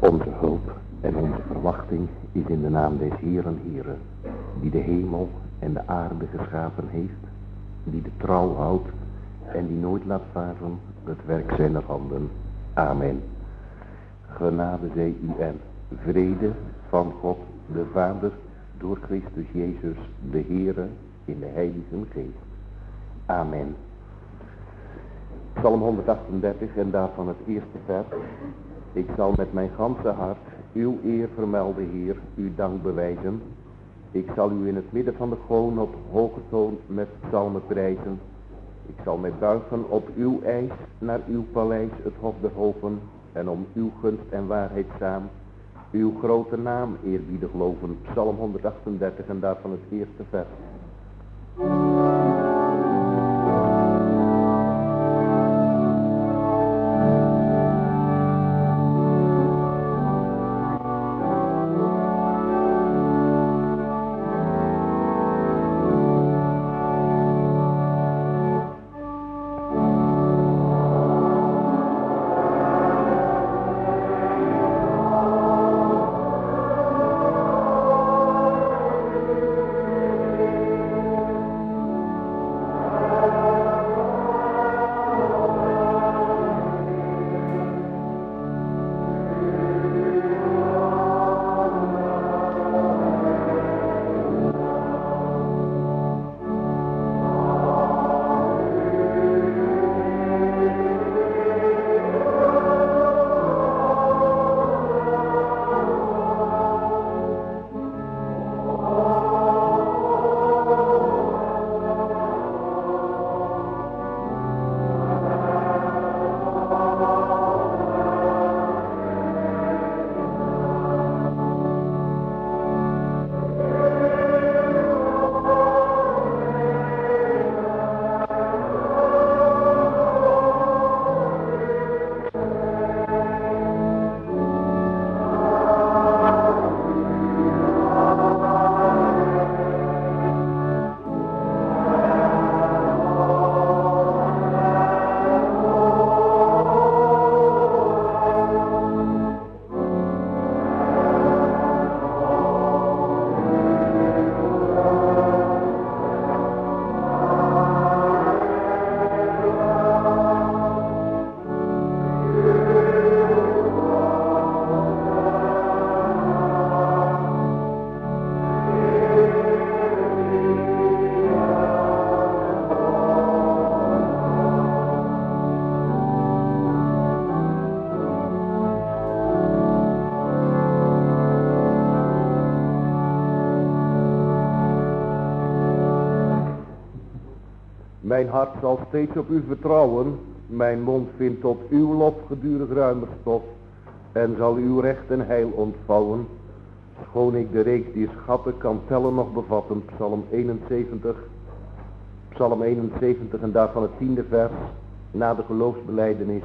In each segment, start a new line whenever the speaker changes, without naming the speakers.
Onze hulp en onze verwachting is in de naam des Heeren Heere, die de hemel en de aarde geschapen heeft, die de trouw houdt en die nooit laat varen het werk zijner handen. Amen. Genade zij u en vrede van God de Vader door Christus Jezus de Heere in de Heilige Geest. Amen. Psalm 138 en daarvan het eerste vers. Ik zal met mijn ganse hart uw eer vermelden, Heer, uw dank bewijzen. Ik zal u in het midden van de goon op hoge toon met psalmen prijzen. Ik zal mij buigen op uw eis naar uw paleis, het hof der hoven, en om uw gunst en waarheid saam uw grote naam eerbiedig loven. Psalm 138 en daarvan het eerste vers. Mijn hart zal steeds op u vertrouwen, mijn mond vindt tot uw lof gedurig ruimer stof, en zal uw recht en heil ontvouwen, schoon ik de reeks die schatten kan tellen nog bevatten. Psalm 71 en daarvan het 10e vers, na de geloofsbelijdenis.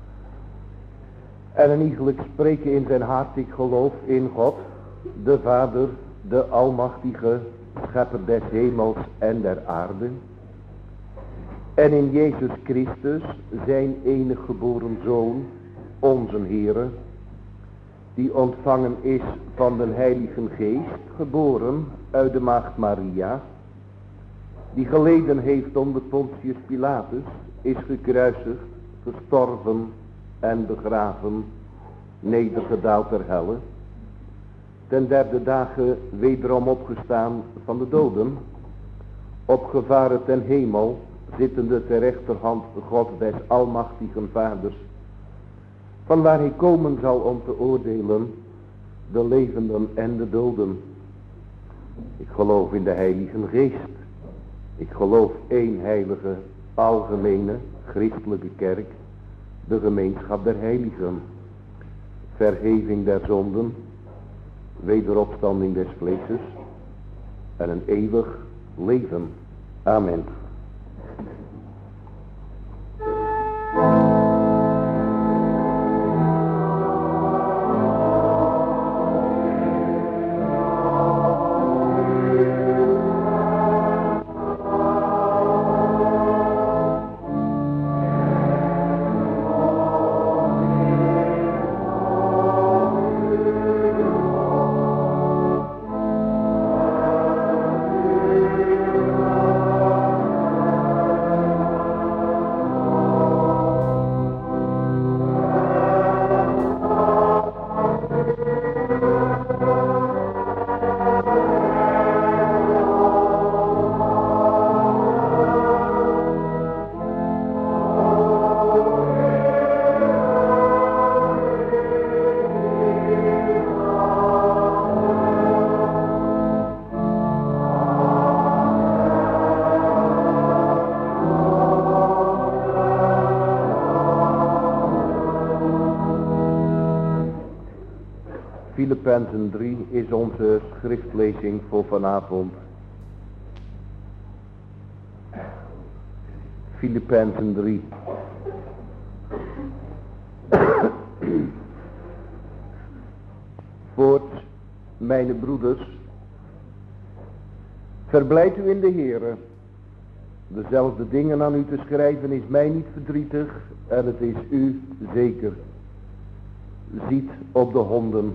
En een iegelijk spreken in zijn hart, ik geloof in God, de Vader, de Almachtige, schepper des hemels en der aarde. En in Jezus Christus, zijn enig geboren Zoon, onze Heere, die ontvangen is van de Heilige Geest, geboren uit de Maagd Maria, die geleden heeft onder Pontius Pilatus, is gekruisigd, gestorven en begraven, nedergedaald ter helle, ten derde dagen wederom opgestaan van de doden, opgevaren ten hemel, zittende ter rechterhand God des Almachtigen Vaders, vanwaar hij komen zal om te oordelen de levenden en de doden. Ik geloof in de Heilige Geest. Ik geloof één heilige, algemene, christelijke kerk, de gemeenschap der heiligen, vergeving der zonden, wederopstanding des vleeses en een eeuwig leven. Amen. Filippenzen 3 is onze schriftlezing voor vanavond. Filippenzen 3. Voorts, mijn broeders, verblijd u in de Heere. Dezelfde dingen aan u te schrijven is mij niet verdrietig en het is u zeker. Ziet op de honden,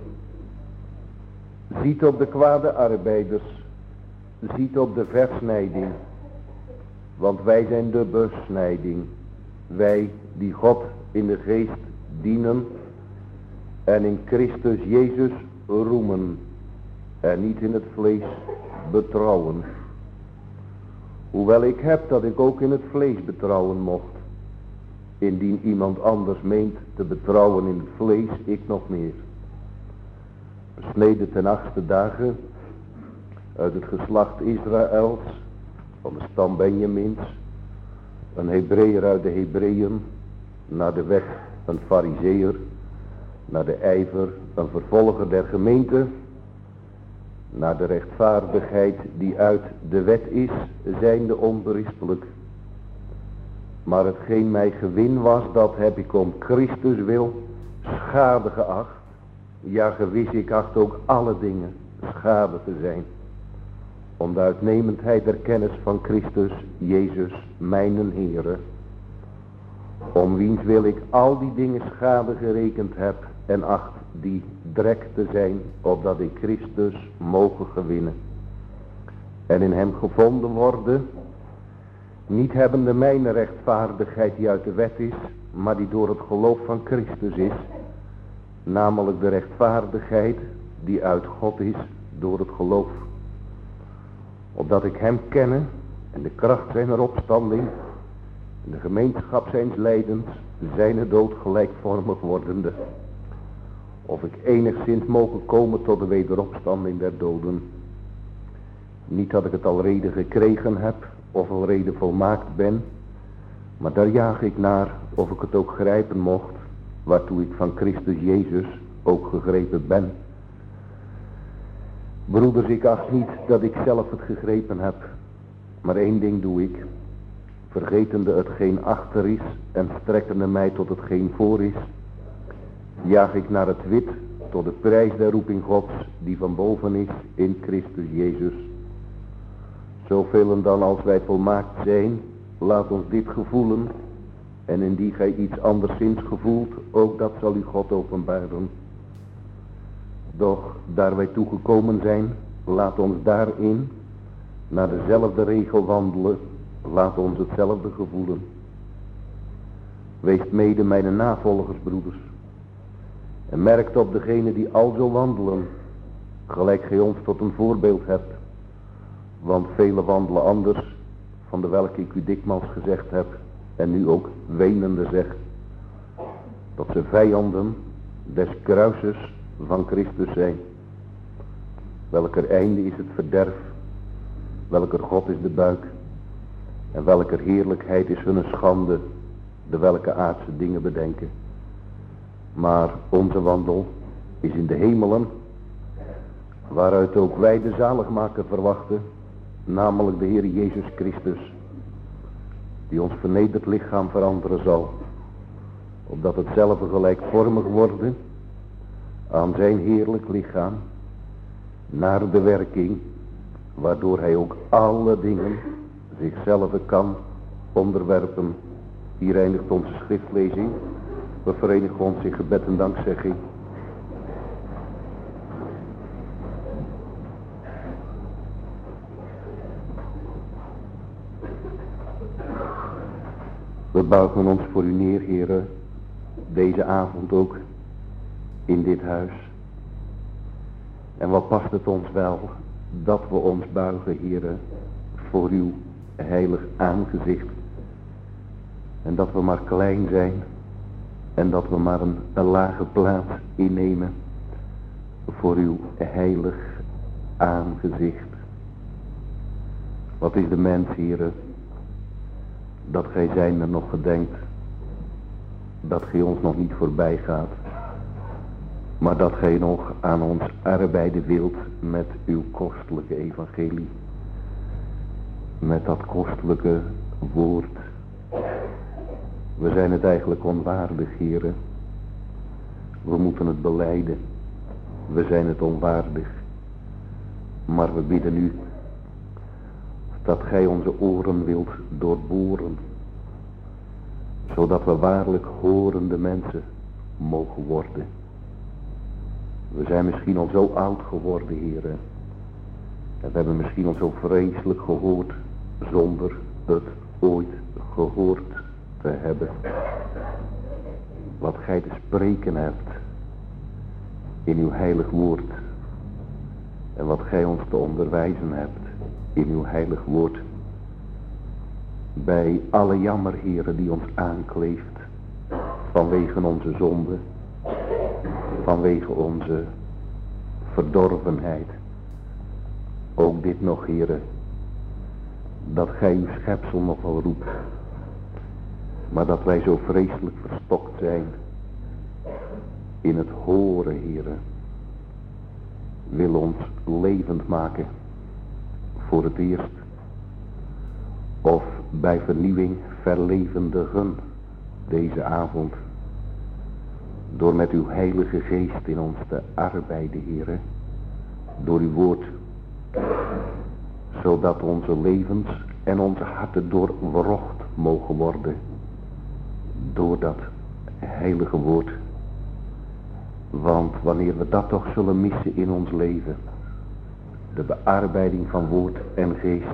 ziet op de kwade arbeiders, ziet op de versnijding, want wij zijn de besnijding, wij die God in de geest dienen en in Christus Jezus roemen en niet in het vlees betrouwen. Hoewel ik heb dat ik ook in het vlees betrouwen mocht, indien iemand anders meent te betrouwen in het vlees, ik nog meer. Besneden ten 8e dagen uit het geslacht Israëls, van de stam Benjamins, een Hebreeër uit de Hebreeën, naar de weg een Farizeeër, naar de ijver een vervolger der gemeente, naar de rechtvaardigheid die uit de wet is, zijnde onberispelijk. Maar hetgeen mij gewin was, dat heb ik om Christus wil schade geacht. Ja, gewis, ik acht ook alle dingen schade te zijn, om de uitnemendheid der kennis van Christus Jezus, mijnen Heere, om wiens wil ik al die dingen schade gerekend heb en acht die drek te zijn, opdat ik Christus mogen gewinnen en in hem gevonden worden, niet hebbende mijn rechtvaardigheid die uit de wet is, maar die door het geloof van Christus is, namelijk de rechtvaardigheid die uit God is door het geloof, opdat ik hem kenne en de kracht zijner opstanding en de gemeenschap zijns lijdens, zijne dood gelijkvormig wordende, of ik enigszins mogen komen tot de wederopstanding der doden. Niet dat ik het alrede gekregen heb of alrede volmaakt ben, maar daar jaag ik naar of ik het ook grijpen mocht, waartoe ik van Christus Jezus ook gegrepen ben. Broeders, ik acht niet dat ik zelf het gegrepen heb, maar één ding doe ik, vergetende hetgeen achter is en strekkende mij tot hetgeen voor is, jaag ik naar het wit tot de prijs der roeping Gods die van boven is in Christus Jezus. Zoveel dan als wij volmaakt zijn, laat ons dit gevoelen, en indien gij iets anderszins gevoelt, ook dat zal u God openbaren. Doch daar wij toegekomen zijn, laat ons daarin naar dezelfde regel wandelen, laat ons hetzelfde gevoelen. Weest mede mijn navolgers, broeders, en merkt op degenen die al zo wandelen, gelijk gij ons tot een voorbeeld hebt. Want velen wandelen anders, van de welke ik u dikmaals gezegd heb, en nu ook wenende zeg, dat ze vijanden des kruises van Christus zijn. Welker einde is het verderf, welker God is de buik, en welker heerlijkheid is hun schande, de welke aardse dingen bedenken. Maar onze wandel is in de hemelen, waaruit ook wij de zaligmaker verwachten, namelijk de Heer Jezus Christus, die ons vernederd lichaam veranderen zal, opdat hetzelfde gelijkvormig worden aan zijn heerlijk lichaam, naar de werking, waardoor hij ook alle dingen zichzelf kan onderwerpen. Hier eindigt onze schriftlezing. We verenigen ons in gebed en dankzegging. We buigen ons voor u neer, Heere, deze avond ook in dit huis. En wat past het ons wel dat we ons buigen, Heere, voor uw heilig aangezicht. En dat we maar klein zijn en dat we maar een lage plaats innemen voor uw heilig aangezicht. Wat is de mens, Heere, dat gij zijner nog gedenkt, dat gij ons nog niet voorbij gaat, Maar dat gij nog aan ons arbeiden wilt met uw kostelijke evangelie. Met dat kostelijke woord. We zijn het eigenlijk onwaardig, heren. We moeten het belijden. We zijn het onwaardig. Maar we bidden u dat gij onze oren wilt doorboren. Zodat we waarlijk horende mensen mogen worden. We zijn misschien al zo oud geworden, heren. En we hebben misschien al zo vreselijk gehoord zonder het ooit gehoord te hebben. Wat gij te spreken hebt in uw heilig woord. En wat gij ons te onderwijzen hebt in uw heilig woord. Bij alle jammer, heren, die ons aankleeft. Vanwege onze zonde. Vanwege onze verdorvenheid. Ook dit nog, heren. Dat gij uw schepsel nog wel roept. Maar dat wij zo vreselijk verstokt zijn. In het horen, heren. Wil ons levend maken. Voor het eerst. Of bij vernieuwing verlevendigen. Deze avond. Door met uw heilige geest in ons te arbeiden, heren. Door uw woord. Zodat onze levens en onze harten doorwrocht mogen worden. Door dat heilige woord. Want wanneer we dat toch zullen missen in ons leven. De bearbeiding van woord en geest.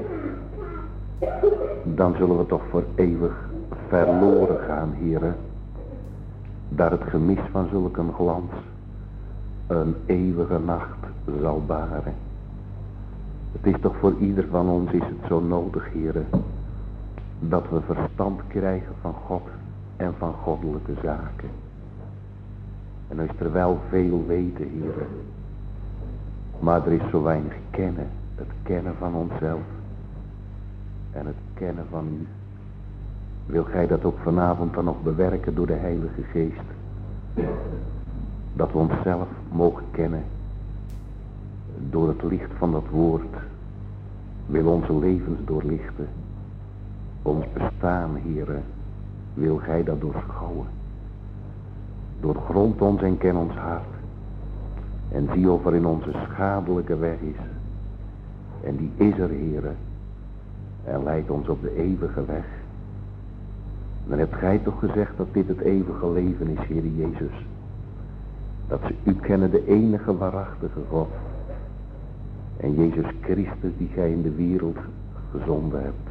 Dan zullen we toch voor eeuwig verloren gaan, heren. Daar het gemis van zulke een glans een eeuwige nacht zal baren. Het is toch voor ieder van ons is het zo nodig, heren, dat we verstand krijgen van God en van goddelijke zaken. En er is er wel veel weten, heren, maar er is zo weinig kennen. Het kennen van onszelf en het kennen van u. Wil gij dat ook vanavond dan nog bewerken door de Heilige Geest? Dat we onszelf mogen kennen. Door het licht van dat woord. Wil onze levens doorlichten. Ons bestaan, heren. Wil gij dat doorschouwen. Doorgrond ons en ken ons hart. En zie of er in onze schadelijke weg is. En die is er, heren. En leidt ons op de eeuwige weg. Dan hebt gij toch gezegd dat dit het eeuwige leven is, Heer Jezus. Dat ze u kennen, de enige waarachtige God. En Jezus Christus die gij in de wereld gezonden hebt.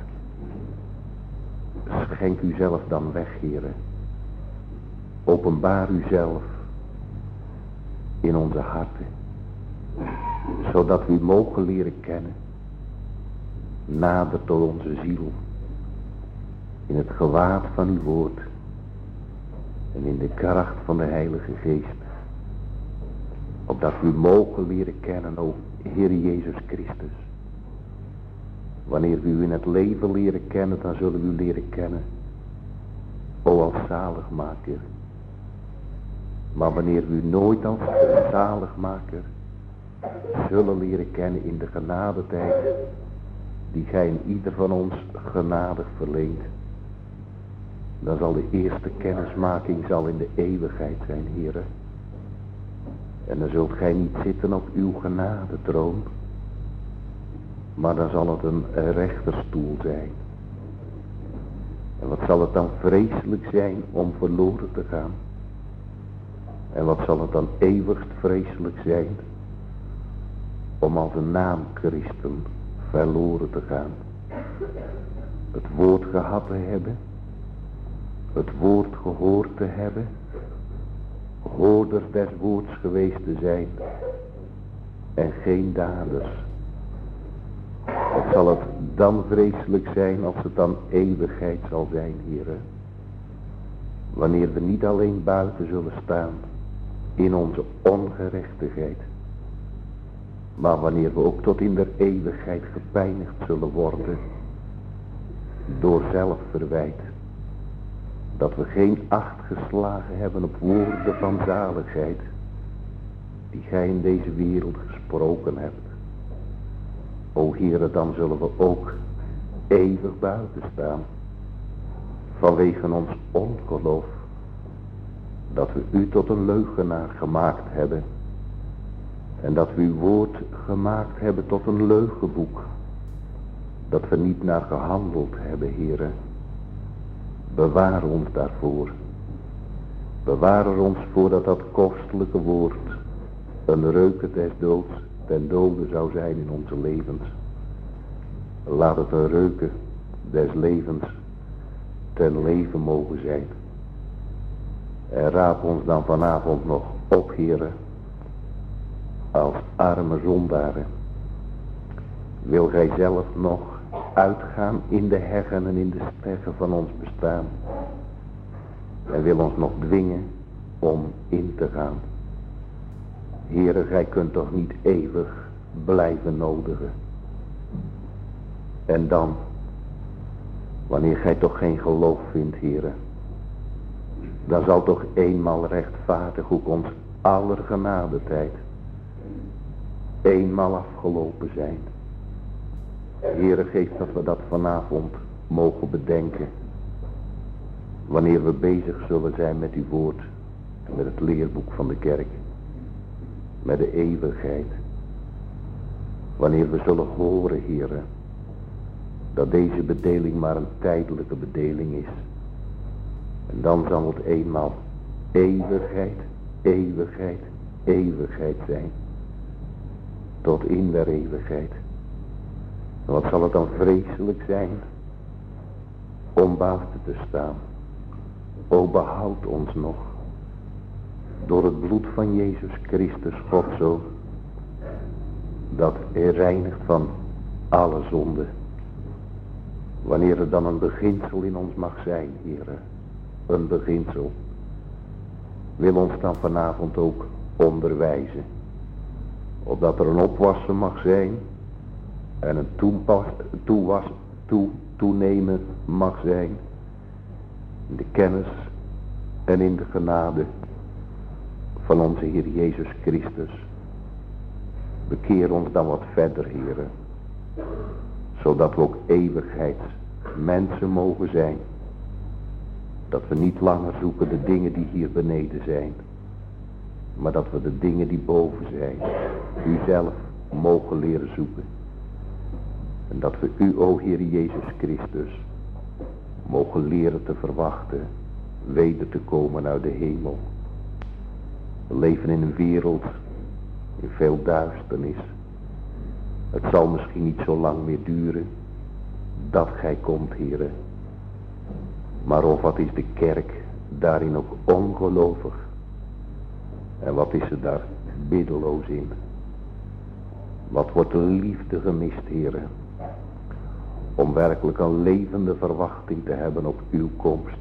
Schenk uzelf dan weg, Heere. Openbaar uzelf in onze harten. Zodat we u mogen leren kennen. Nader tot onze ziel. In het gewaad van uw woord. En in de kracht van de Heilige Geest. Opdat we u mogen leren kennen, o Heer Jezus Christus. Wanneer we u in het leven leren kennen, dan zullen we u leren kennen. O als zaligmaker. Maar wanneer we u nooit als zaligmaker zullen leren kennen in de genadetijd die gij in ieder van ons genadig verleent, dan zal de eerste kennismaking zal in de eeuwigheid zijn, Heere. En dan zult gij niet zitten op uw genadetroon, maar dan zal het een rechterstoel zijn. En wat zal het dan vreselijk zijn om verloren te gaan. En wat zal het dan eeuwig vreselijk zijn om als een naamchristen verloren te gaan. Het woord gehad te hebben, het woord gehoord te hebben, hoorders des woords geweest te zijn en geen daders. Wat zal het dan vreselijk zijn als het dan eeuwigheid zal zijn, Heere. Wanneer we niet alleen buiten zullen staan in onze ongerechtigheid, maar wanneer we ook tot in der eeuwigheid gepijnigd zullen worden door zelfverwijt. Dat we geen acht geslagen hebben op woorden van zaligheid. die gij in deze wereld gesproken hebt. O Heere, dan zullen we ook eeuwig buiten staan. Vanwege ons ongeloof. Dat we u tot een leugenaar gemaakt hebben. En dat we uw woord gemaakt hebben tot een leugenboek. Dat we niet naar gehandeld hebben, Heere. Bewaar ons daarvoor. Bewaar er ons voor dat kostelijke woord een reuken des doods ten dode zou zijn in onze levens. Laat het een reuken des levens ten leven mogen zijn. En raap ons dan vanavond nog op, Heere, als arme zondaren. Wil gij zelf nog uitgaan in de heggen en in de steggen van ons bestaan. En wil ons nog dwingen om in te gaan. Heere, gij kunt toch niet eeuwig blijven nodigen. En dan, wanneer gij toch geen geloof vindt, Heere, dan zal toch eenmaal rechtvaardig ook ons aller genadetijd eenmaal afgelopen zijn. Heere, geef dat we dat vanavond mogen bedenken. Wanneer we bezig zullen zijn met uw woord en met het leerboek van de kerk. Met de eeuwigheid. Wanneer we zullen horen, Heere, dat deze bedeling maar een tijdelijke bedeling is. En dan zal het eenmaal eeuwigheid, eeuwigheid, eeuwigheid zijn. Tot in der eeuwigheid. En wat zal het dan vreselijk zijn om buiten te staan. O, behoud ons nog door het bloed van Jezus Christus, God zo, dat reinigt van alle zonde. Wanneer er dan een beginsel in ons mag zijn, Heere, een beginsel, wil ons dan vanavond ook onderwijzen, opdat er een opwassen mag zijn en een toenemen mag zijn in de kennis en in de genade van onze Heer Jezus Christus. Bekeer ons dan wat verder, Heere, zodat we ook eeuwigheidsmensen mogen zijn. Dat we niet langer zoeken de dingen die hier beneden zijn, maar dat we de dingen die boven zijn, u zelf mogen leren zoeken. En dat we u, o Heer Jezus Christus, mogen leren te verwachten, weder te komen uit de hemel. We leven in een wereld in veel duisternis. Het zal misschien niet zo lang meer duren dat gij komt, Heere. Maar of wat is de kerk daarin ook ongelovig? En wat is ze daar biddeloos in? Wat wordt de liefde gemist, Heere? Om werkelijk een levende verwachting te hebben op uw komst.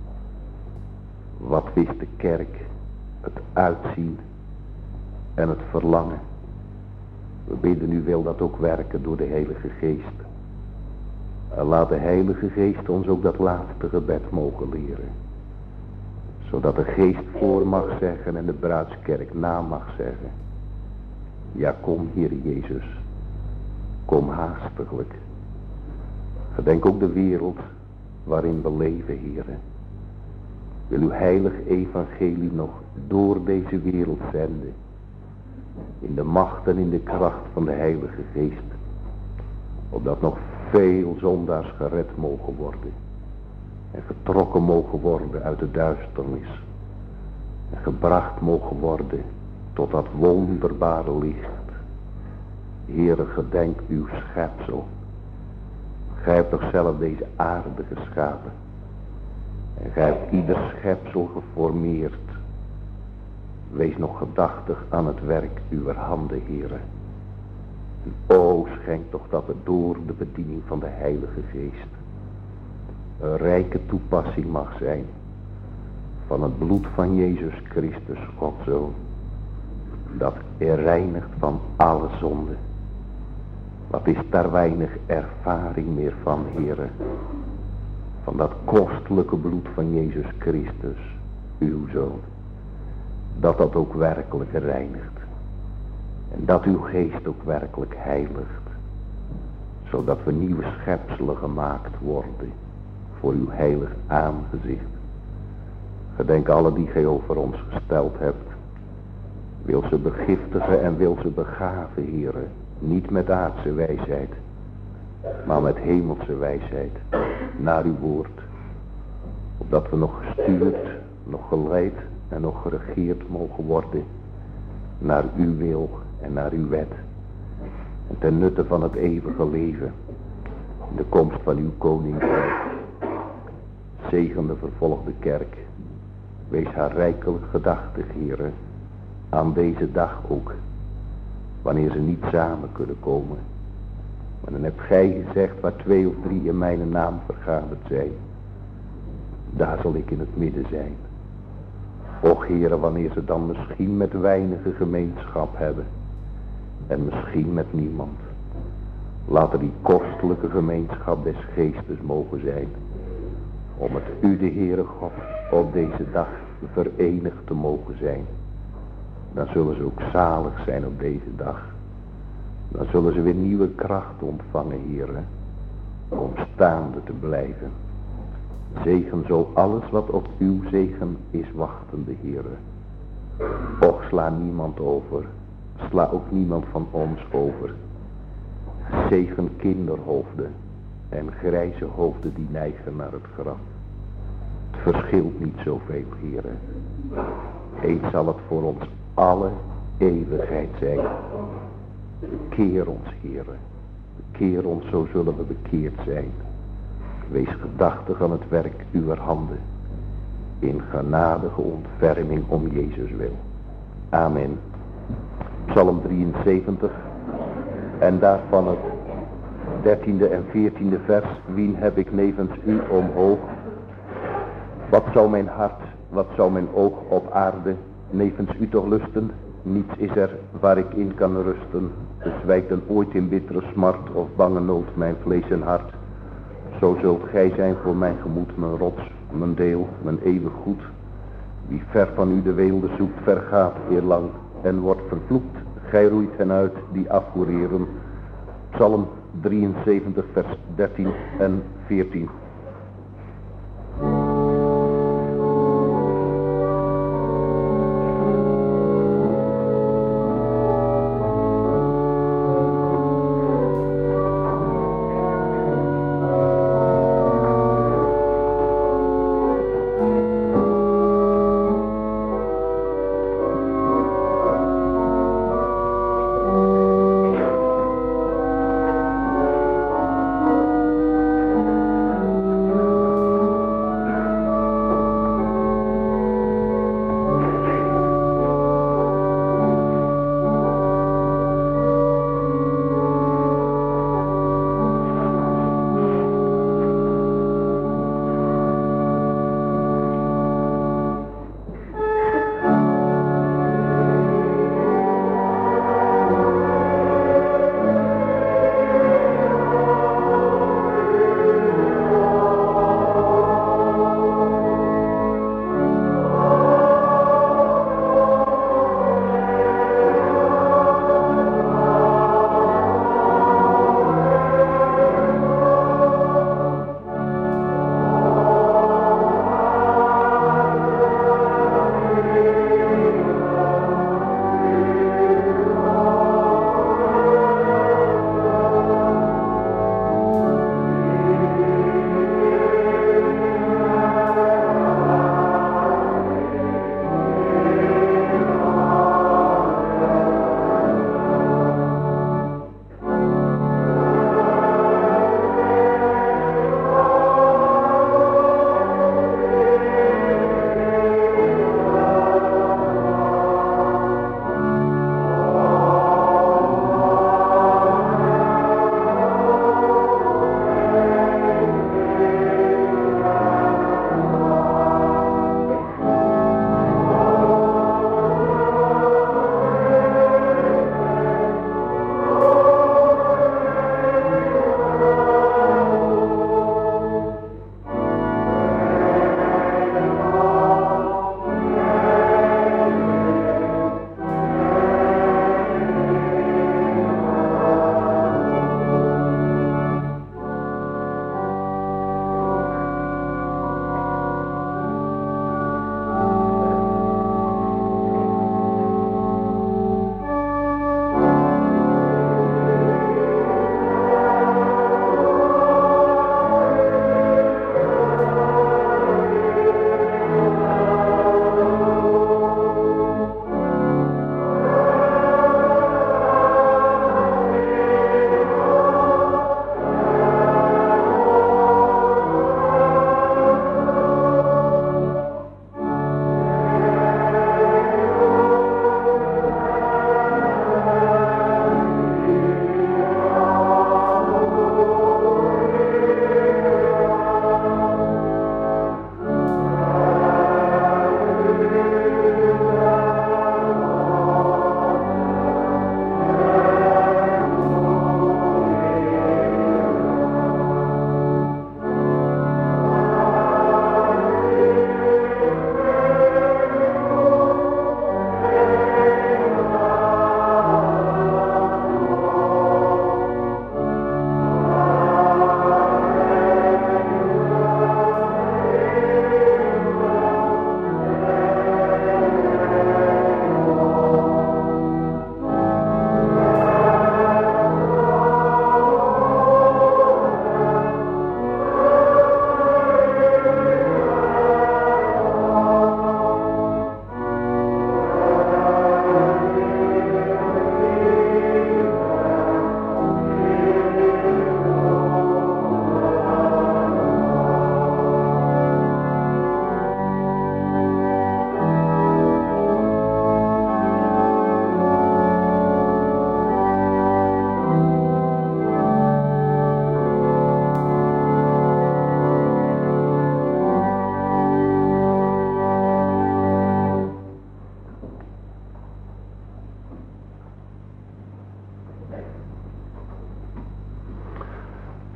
Wat is de kerk? Het uitzien en het verlangen. We bidden u, wil dat ook werken door de Heilige Geest. En laat de Heilige Geest ons ook dat laatste gebed mogen leren. Zodat de Geest voor mag zeggen en de bruidskerk na mag zeggen. Ja, kom, Heer Jezus. Kom haastiglijk. Gedenk ook de wereld waarin we leven, Heere. Wil uw heilig evangelie nog door deze wereld zenden. In de macht en in de kracht van de Heilige Geest. Opdat nog veel zondaars gered mogen worden. En getrokken mogen worden uit de duisternis. En gebracht mogen worden tot dat wonderbare licht. Heere, gedenk uw schepsel. Gij hebt toch zelf deze aarde geschapen. En gij hebt ieder schepsel geformeerd. Wees nog gedachtig aan het werk uwer handen, Heere. En o, schenk toch dat het door de bediening van de Heilige Geest een rijke toepassing mag zijn van het bloed van Jezus Christus, Godzoon, dat reinigt van alle zonde. Wat is daar weinig ervaring meer van, Heere, van dat kostelijke bloed van Jezus Christus, uw Zoon, dat ook werkelijk reinigt. En dat uw geest ook werkelijk heiligt. Zodat we nieuwe schepselen gemaakt worden. Voor uw heilig aangezicht. Gedenk alle die gij over ons gesteld hebt. Wil ze begiftigen en wil ze begaven, Heere. Niet met aardse wijsheid. Maar met hemelse wijsheid. Naar uw woord. Opdat we nog gestuurd, nog geleid en nog geregeerd mogen worden. Naar uw wil en naar uw wet. En ten nutte van het eeuwige leven. De komst van uw koninkrijk. Zegen de vervolgde kerk. Wees haar rijkelijk gedachtig, Heere. Aan deze dag ook. Wanneer ze niet samen kunnen komen. Maar dan hebt gij gezegd waar 2 of 3 in mijn naam vergaderd zijn. Daar zal ik in het midden zijn. Och Heere, wanneer ze dan misschien met weinige gemeenschap hebben. En misschien met niemand. Laat er die kostelijke gemeenschap des geestes mogen zijn. Om het u de Heere God op deze dag verenigd te mogen zijn. Dan zullen ze ook zalig zijn op deze dag. Dan zullen ze weer nieuwe kracht ontvangen, Heere. Om staande te blijven. Zegen zo alles wat op uw zegen is wachtende, Heere. Och, sla niemand over. Sla ook niemand van ons over. Zegen kinderhoofden en grijze hoofden die neigen naar het graf. Het verschilt niet zoveel, Heere. Eens zal het voor ons alle eeuwigheid zijn. Bekeer ons, Heere. Bekeer ons, zo zullen we bekeerd zijn. Wees gedachtig aan het werk uwer handen. In genadige ontferming om Jezus wil. Amen. Psalm 73. En daarvan het 13e en 14e vers. Wien heb ik nevens u omhoog? Wat zou mijn hart, wat zou mijn oog op aarde nevens u toch lusten? Niets is er waar ik in kan rusten. Bezwijkt dan ooit in bittere smart of bange nood mijn vlees en hart. Zo zult gij zijn voor mijn gemoed, mijn rots, mijn deel, mijn eeuwig goed. Wie ver van u de weelde zoekt, vergaat eerlang en wordt vervloekt. Gij roeit hen uit die afvoereren. Psalm 73 vers 13 en 14.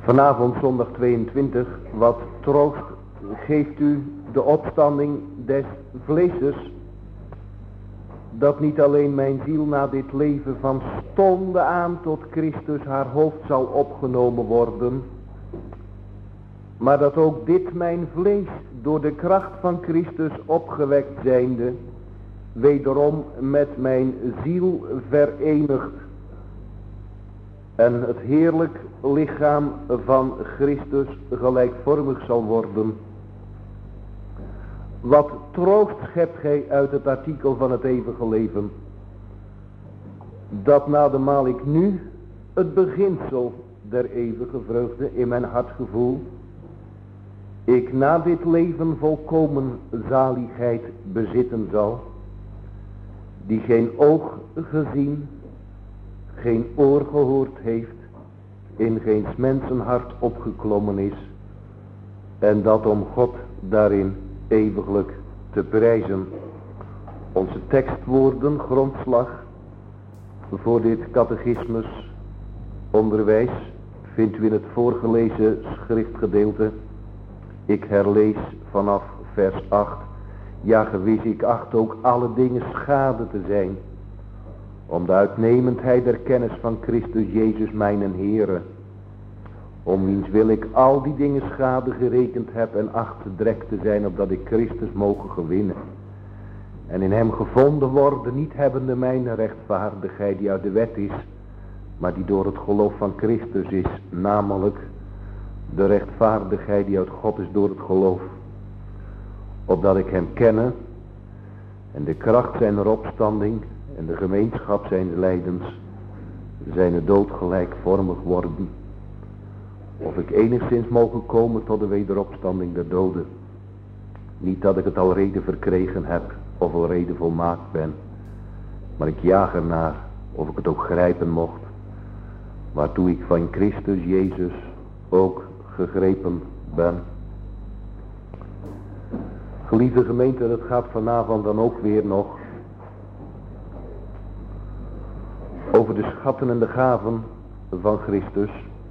Vanavond zondag 22, wat troost geeft u de opstanding des vleeses, dat niet alleen mijn ziel na dit leven van stonde aan tot Christus haar hoofd zal opgenomen worden, maar dat ook dit mijn vlees door de kracht van Christus opgewekt zijnde, wederom met mijn ziel verenigd en het heerlijk lichaam van Christus gelijkvormig zal worden. Wat troost schept gij uit het artikel van het eeuwige leven, dat nademaal ik nu het beginsel der eeuwige vreugde in mijn hart gevoel, ik na dit leven volkomen zaligheid bezitten zal, die geen oog gezien, geen oor gehoord heeft, in geen mensenhart opgeklommen is, en dat om God daarin eeuwiglijk te prijzen. Onze tekstwoorden, grondslag voor dit catechismus onderwijs, vindt u in het voorgelezen schriftgedeelte. Ik herlees vanaf vers 8. Ja, gewis, ik acht ook alle dingen schade te zijn, om de uitnemendheid der kennis van Christus Jezus mijn Heere, om wiens wil ik al die dingen schade gerekend heb en acht drek te zijn, opdat ik Christus mogen gewinnen. En in hem gevonden worden, niet hebbende mijn rechtvaardigheid die uit de wet is, maar die door het geloof van Christus is, namelijk de rechtvaardigheid die uit God is door het geloof. Opdat ik hem kenne en de kracht zijner opstanding en de gemeenschap zijn lijdens, zijn dood gelijkvormig worden. Of ik enigszins mogen komen tot de wederopstanding der doden. Niet dat ik het al reden verkregen heb of al reden volmaakt ben, maar ik jaag ernaar of ik het ook grijpen mocht, waartoe ik van Christus Jezus ook gegrepen ben. Geliefde gemeente, het gaat vanavond dan ook weer nog over de schatten en de gaven van Christus.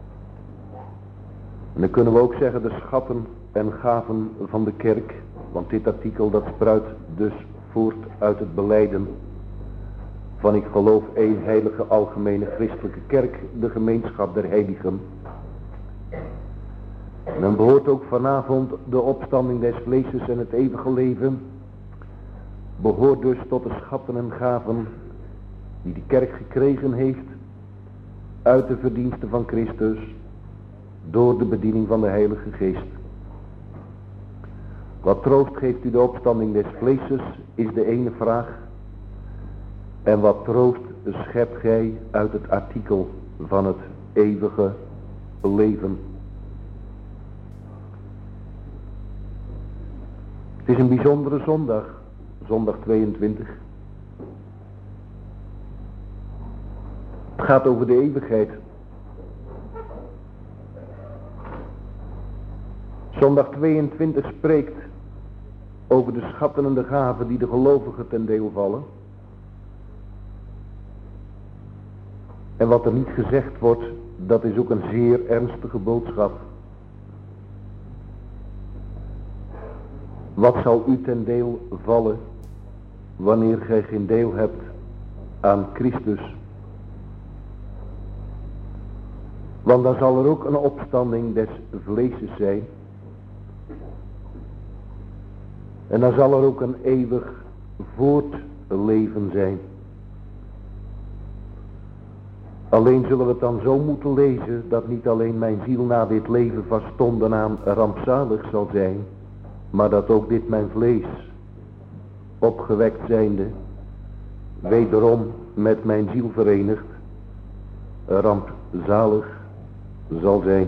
En dan kunnen we ook zeggen de schatten en gaven van de kerk, want dit artikel dat spruit dus voort uit het belijden van ik geloof één heilige algemene christelijke kerk, de gemeenschap der heiligen. En dan behoort ook vanavond de opstanding des vleeses en het eeuwige leven, behoort dus tot de schatten en gaven die de kerk gekregen heeft uit de verdiensten van Christus door de bediening van de Heilige Geest. Wat troost geeft u de opstanding des vleeses is de ene vraag. En wat troost schept gij uit het artikel van het eeuwige leven. Het is een bijzondere zondag, zondag 22. Het gaat over de eeuwigheid. Zondag 22 spreekt over de schatten en de gaven die de gelovigen ten deel vallen. En wat er niet gezegd wordt, dat is ook een zeer ernstige boodschap. Wat zal u ten deel vallen wanneer gij geen deel hebt aan Christus? Want dan zal er ook een opstanding des vleeses zijn. En dan zal er ook een eeuwig voortleven zijn. Alleen zullen we het dan zo moeten lezen dat niet alleen mijn ziel na dit leven van stonden aan rampzalig zal zijn, maar dat ook dit mijn vlees, opgewekt zijnde, wederom met mijn ziel verenigd, rampzalig zal zijn.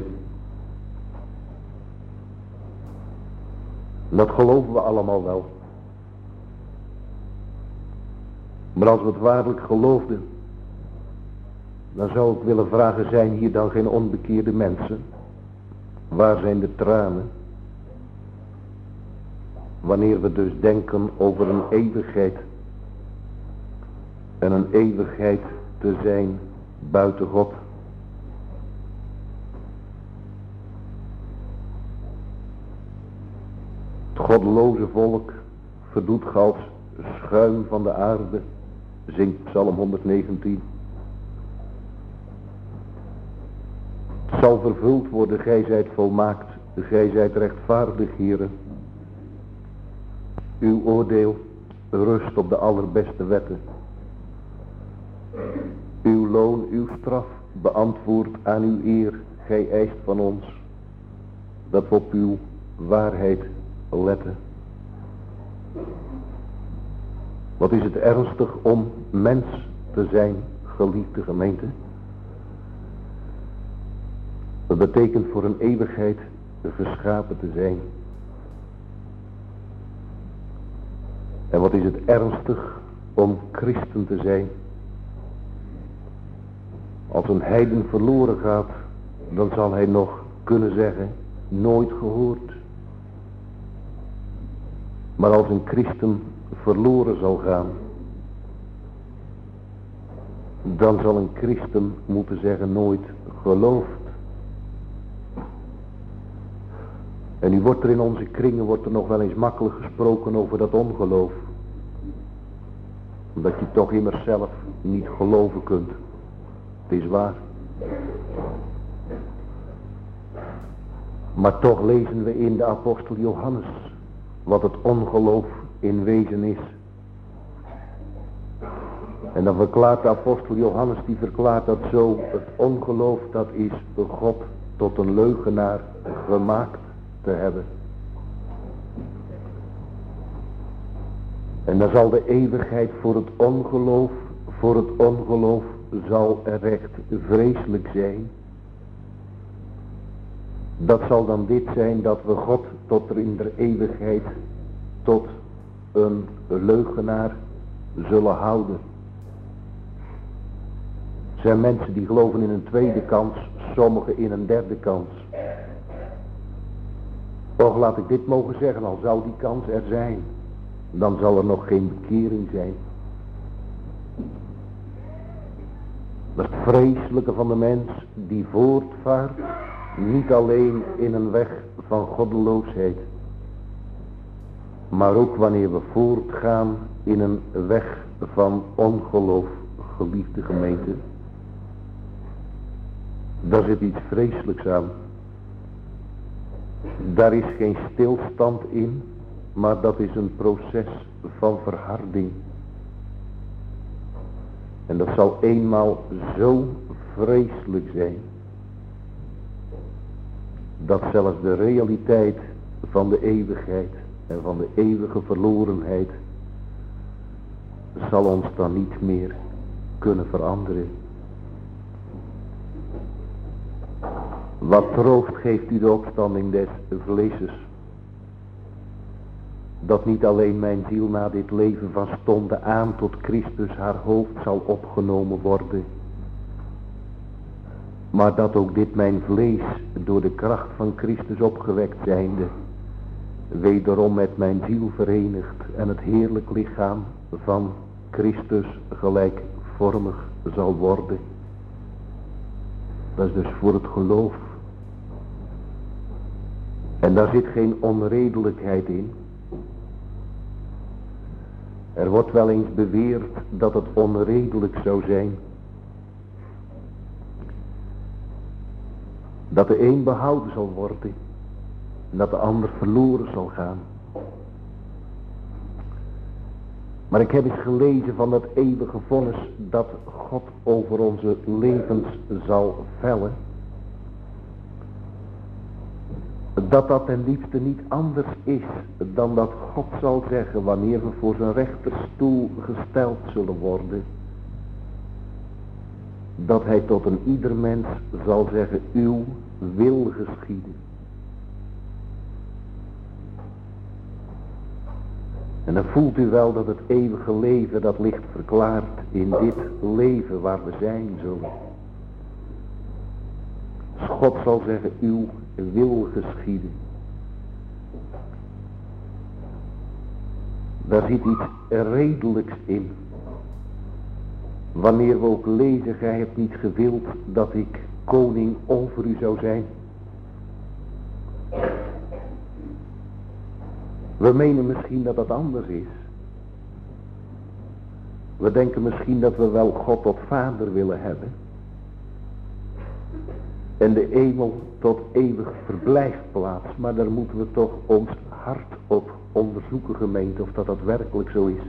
Dat geloven we allemaal wel. Maar als we het waarlijk geloofden, dan zou ik willen vragen, zijn hier dan geen onbekeerde mensen? Waar zijn de tranen? Wanneer we dus denken over een eeuwigheid. En een eeuwigheid te zijn buiten God. goddeloze volk verdoet ge als schuim van de aarde, zingt Psalm 119. Het zal vervuld worden, gij zijt volmaakt, gij zijt rechtvaardig, Heere. Uw oordeel rust op de allerbeste wetten. Uw loon, uw straf beantwoordt aan uw eer. Gij eist van ons dat we op uw waarheid letten. Wat is het ernstig om mens te zijn, geliefde gemeente. Dat betekent voor een eeuwigheid geschapen te zijn. En wat is het ernstig om christen te zijn. Als een heiden verloren gaat, dan zal hij nog kunnen zeggen, nooit gehoord. Maar als een christen verloren zal gaan, dan zal een christen moeten zeggen, nooit geloofd. En nu wordt er in onze kringen nog wel eens makkelijk gesproken over dat ongeloof. Omdat je toch immers zelf niet geloven kunt. Het is waar. Maar toch lezen we in de apostel Johannes wat het ongeloof in wezen is. En dan verklaart de apostel Johannes, die verklaart dat zo, het ongeloof dat is God tot een leugenaar gemaakt te hebben. En dan zal de eeuwigheid voor het ongeloof zal er echt vreselijk zijn. Dat zal dan dit zijn, dat we God tot er in de eeuwigheid tot een leugenaar zullen houden. Er zijn mensen die geloven in een tweede kans, sommigen in een derde kans. Och, laat ik dit mogen zeggen, al zou die kans er zijn, dan zal er nog geen bekering zijn. Dat is het vreselijke van de mens die voortvaart, niet alleen in een weg van goddeloosheid, maar ook wanneer we voortgaan in een weg van ongeloof, geliefde gemeente. Daar zit iets vreselijks aan. Daar is geen stilstand in, maar dat is een proces van verharding. En dat zal eenmaal zo vreselijk zijn, dat zelfs de realiteit van de eeuwigheid en van de eeuwige verlorenheid zal ons dan niet meer kunnen veranderen. Wat troost geeft u de opstanding des vleeses, dat niet alleen mijn ziel na dit leven van stonde aan tot Christus haar hoofd zal opgenomen worden, maar dat ook dit mijn vlees door de kracht van Christus opgewekt zijnde, wederom met mijn ziel verenigd en het heerlijk lichaam van Christus gelijkvormig zal worden. Dat is dus voor het geloof. En daar zit geen onredelijkheid in. Er wordt wel eens beweerd dat het onredelijk zou zijn. Dat de een behouden zal worden en dat de ander verloren zal gaan. Maar ik heb eens gelezen van dat eeuwige vonnis dat God over onze levens zal vellen. Dat ten liefste niet anders is dan dat God zal zeggen wanneer we voor zijn rechterstoel gesteld zullen worden. Dat hij tot een ieder mens zal zeggen, uw wil geschieden. En dan voelt u wel dat het eeuwige leven dat ligt verklaard in dit leven waar we zijn zullen. God zal zeggen, uw wil geschieden. Daar zit iets redelijks in. Wanneer we ook lezen, gij hebt niet gewild dat ik koning over u zou zijn. We menen misschien dat het anders is. We denken misschien dat we wel God tot vader willen hebben. En de hemel tot eeuwig verblijfplaats. Maar daar moeten we toch ons hart op onderzoeken, gemeente, of dat werkelijk zo is.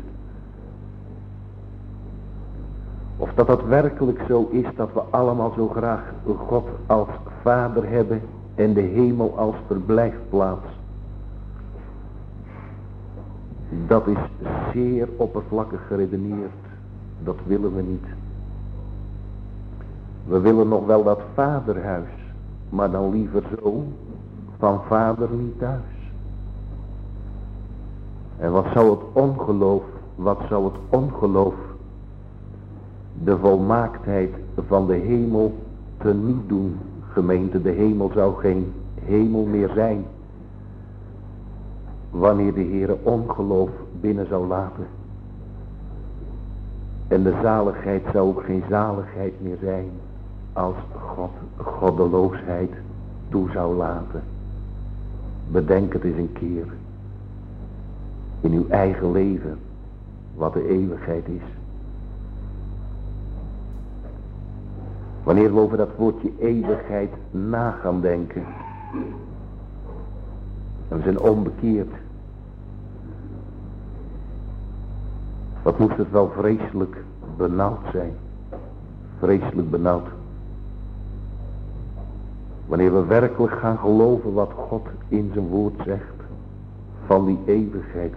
Of dat werkelijk zo is dat we allemaal zo graag God als vader hebben en de hemel als verblijfplaats. Dat is zeer oppervlakkig geredeneerd. Dat willen we niet. We willen nog wel dat vaderhuis, maar dan liever zo, van vader niet thuis. En wat zou het ongeloof, de volmaaktheid van de hemel teniet doen, gemeente. De hemel zou geen hemel meer zijn, wanneer de Heere ongeloof binnen zou laten. En de zaligheid zou ook geen zaligheid meer zijn, als God goddeloosheid toe zou laten. Bedenk het eens een keer, in uw eigen leven, wat de eeuwigheid is. Wanneer we over dat woordje eeuwigheid na gaan denken, en we zijn onbekeerd, wat moest het wel vreselijk benauwd zijn. Vreselijk benauwd. Wanneer we werkelijk gaan geloven wat God in zijn woord zegt, van die eeuwigheid.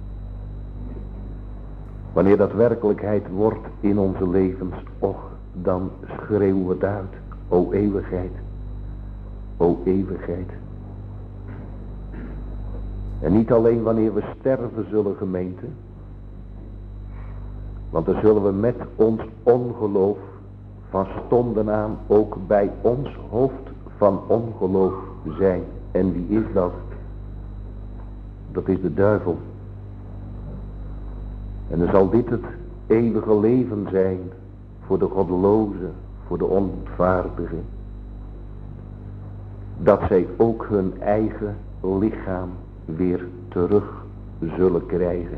Wanneer dat werkelijkheid wordt in onze levens, och, dan schreeuwen we het uit. O eeuwigheid. O eeuwigheid. En niet alleen wanneer we sterven zullen, gemeente. Want dan zullen we met ons ongeloof van stonden aan ook bij ons hoofd van ongeloof zijn. En wie is dat? Dat is de duivel. En dan zal dit het eeuwige leven zijn voor de goddeloze, voor de onvaardige. Dat zij ook hun eigen lichaam weer terug zullen krijgen.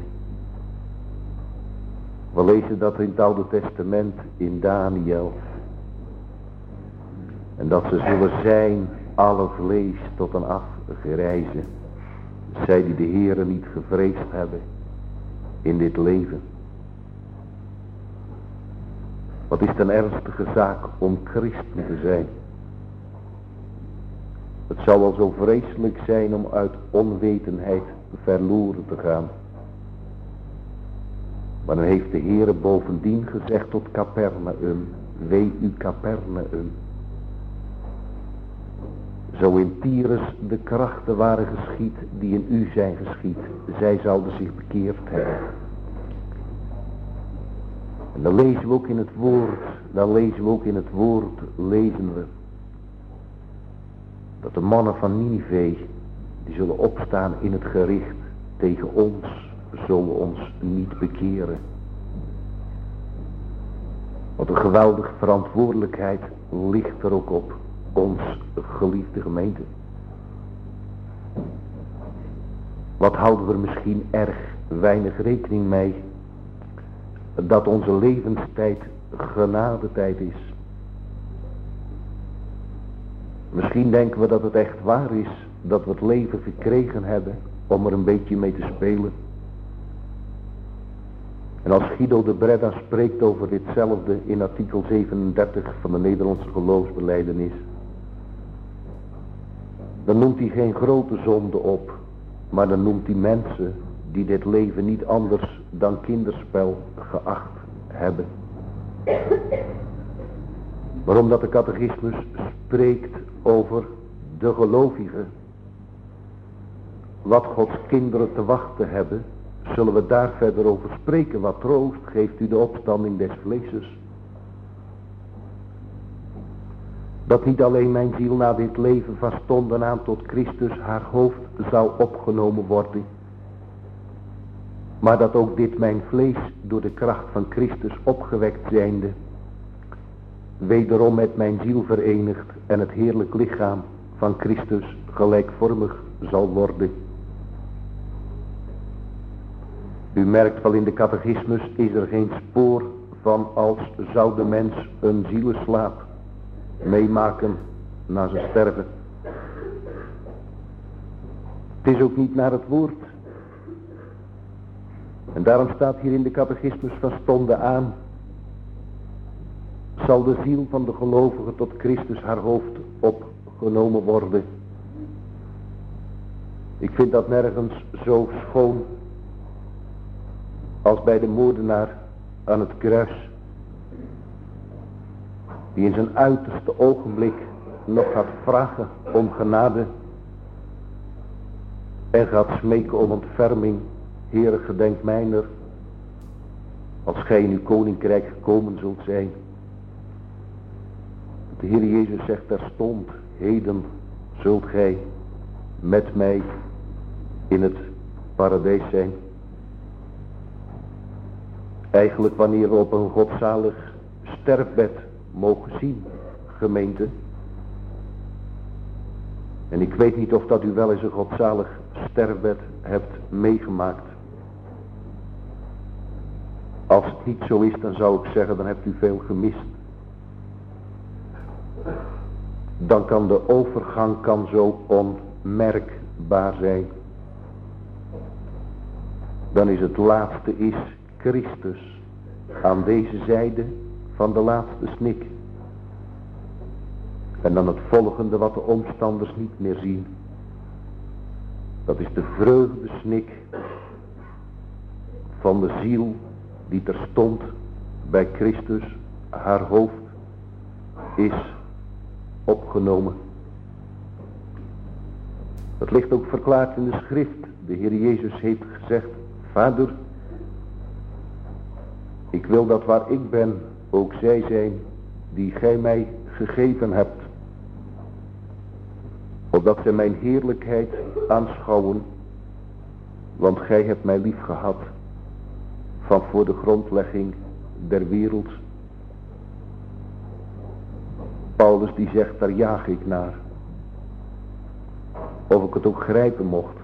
We lezen dat in het Oude Testament in Daniel. En dat ze zullen zijn alle vlees tot een afgerijzen. Zij die de Heere niet gevreesd hebben in dit leven. Wat is het een ernstige zaak om christen te zijn. Het zou wel zo vreselijk zijn om uit onwetendheid verloren te gaan. Maar dan heeft de Heere bovendien gezegd tot Capernaum, wee u Capernaum. Zo in Tyrus de krachten waren geschied die in u zijn geschied, zij zouden zich bekeerd hebben. En dan lezen we ook in het woord, lezen we dat de mannen van Ninive, die zullen opstaan in het gericht tegen ons, zullen ons niet bekeren. Wat een geweldige verantwoordelijkheid ligt er ook op ons geliefde gemeente. Wat houden we er misschien erg weinig rekening mee, dat onze levenstijd genadetijd is. Misschien denken we dat het echt waar is dat we het leven gekregen hebben om er een beetje mee te spelen. En als Guido de Bredda spreekt over ditzelfde in artikel 37 van de Nederlandse geloofsbelijdenis, dan noemt hij geen grote zonde op, maar dan noemt hij mensen die dit leven niet anders dan kinderspel geacht hebben. Maar omdat de catechismus spreekt over de gelovigen, wat Gods kinderen te wachten hebben, zullen we daar verder over spreken. Wat troost geeft u de opstanding des vleeses. Dat niet alleen mijn ziel na dit leven van stonden aan tot Christus haar hoofd zou opgenomen worden, maar dat ook dit mijn vlees door de kracht van Christus opgewekt zijnde, wederom met mijn ziel verenigd en het heerlijk lichaam van Christus gelijkvormig zal worden. U merkt wel, in de catechismus is er geen spoor van als zou de mens een zieleslaap meemaken na zijn sterven. Het is ook niet naar het woord. En daarom staat hier in de catechismus van stonde aan: zal de ziel van de gelovige tot Christus haar hoofd opgenomen worden. Ik vind dat nergens zo schoon als bij de moordenaar aan het kruis, die in zijn uiterste ogenblik nog gaat vragen om genade en gaat smeken om ontferming. Heere, gedenk mijner, als gij in uw koninkrijk gekomen zult zijn. De Heer Jezus zegt terstond: heden zult gij met mij in het paradijs zijn. Eigenlijk wanneer we op een godzalig sterfbed mogen zien, gemeente. En ik weet niet of dat u wel eens een godzalig sterfbed hebt meegemaakt. Als het niet zo is, dan zou ik zeggen, dan hebt u veel gemist. Dan kan de overgang zo onmerkbaar zijn. Dan is het laatste is Christus aan deze zijde van de laatste snik. En dan het volgende wat de omstanders niet meer zien. Dat is de vreugdesnik van de ziel die terstond bij Christus haar hoofd is opgenomen. Dat ligt ook verklaard in de schrift. De Heer Jezus heeft gezegd: Vader, ik wil dat waar ik ben ook zij zijn die gij mij gegeven hebt, opdat zij mijn heerlijkheid aanschouwen, want gij hebt mij lief gehad van voor de grondlegging der wereld. Paulus die zegt: daar jaag ik naar, of ik het ook grijpen mocht.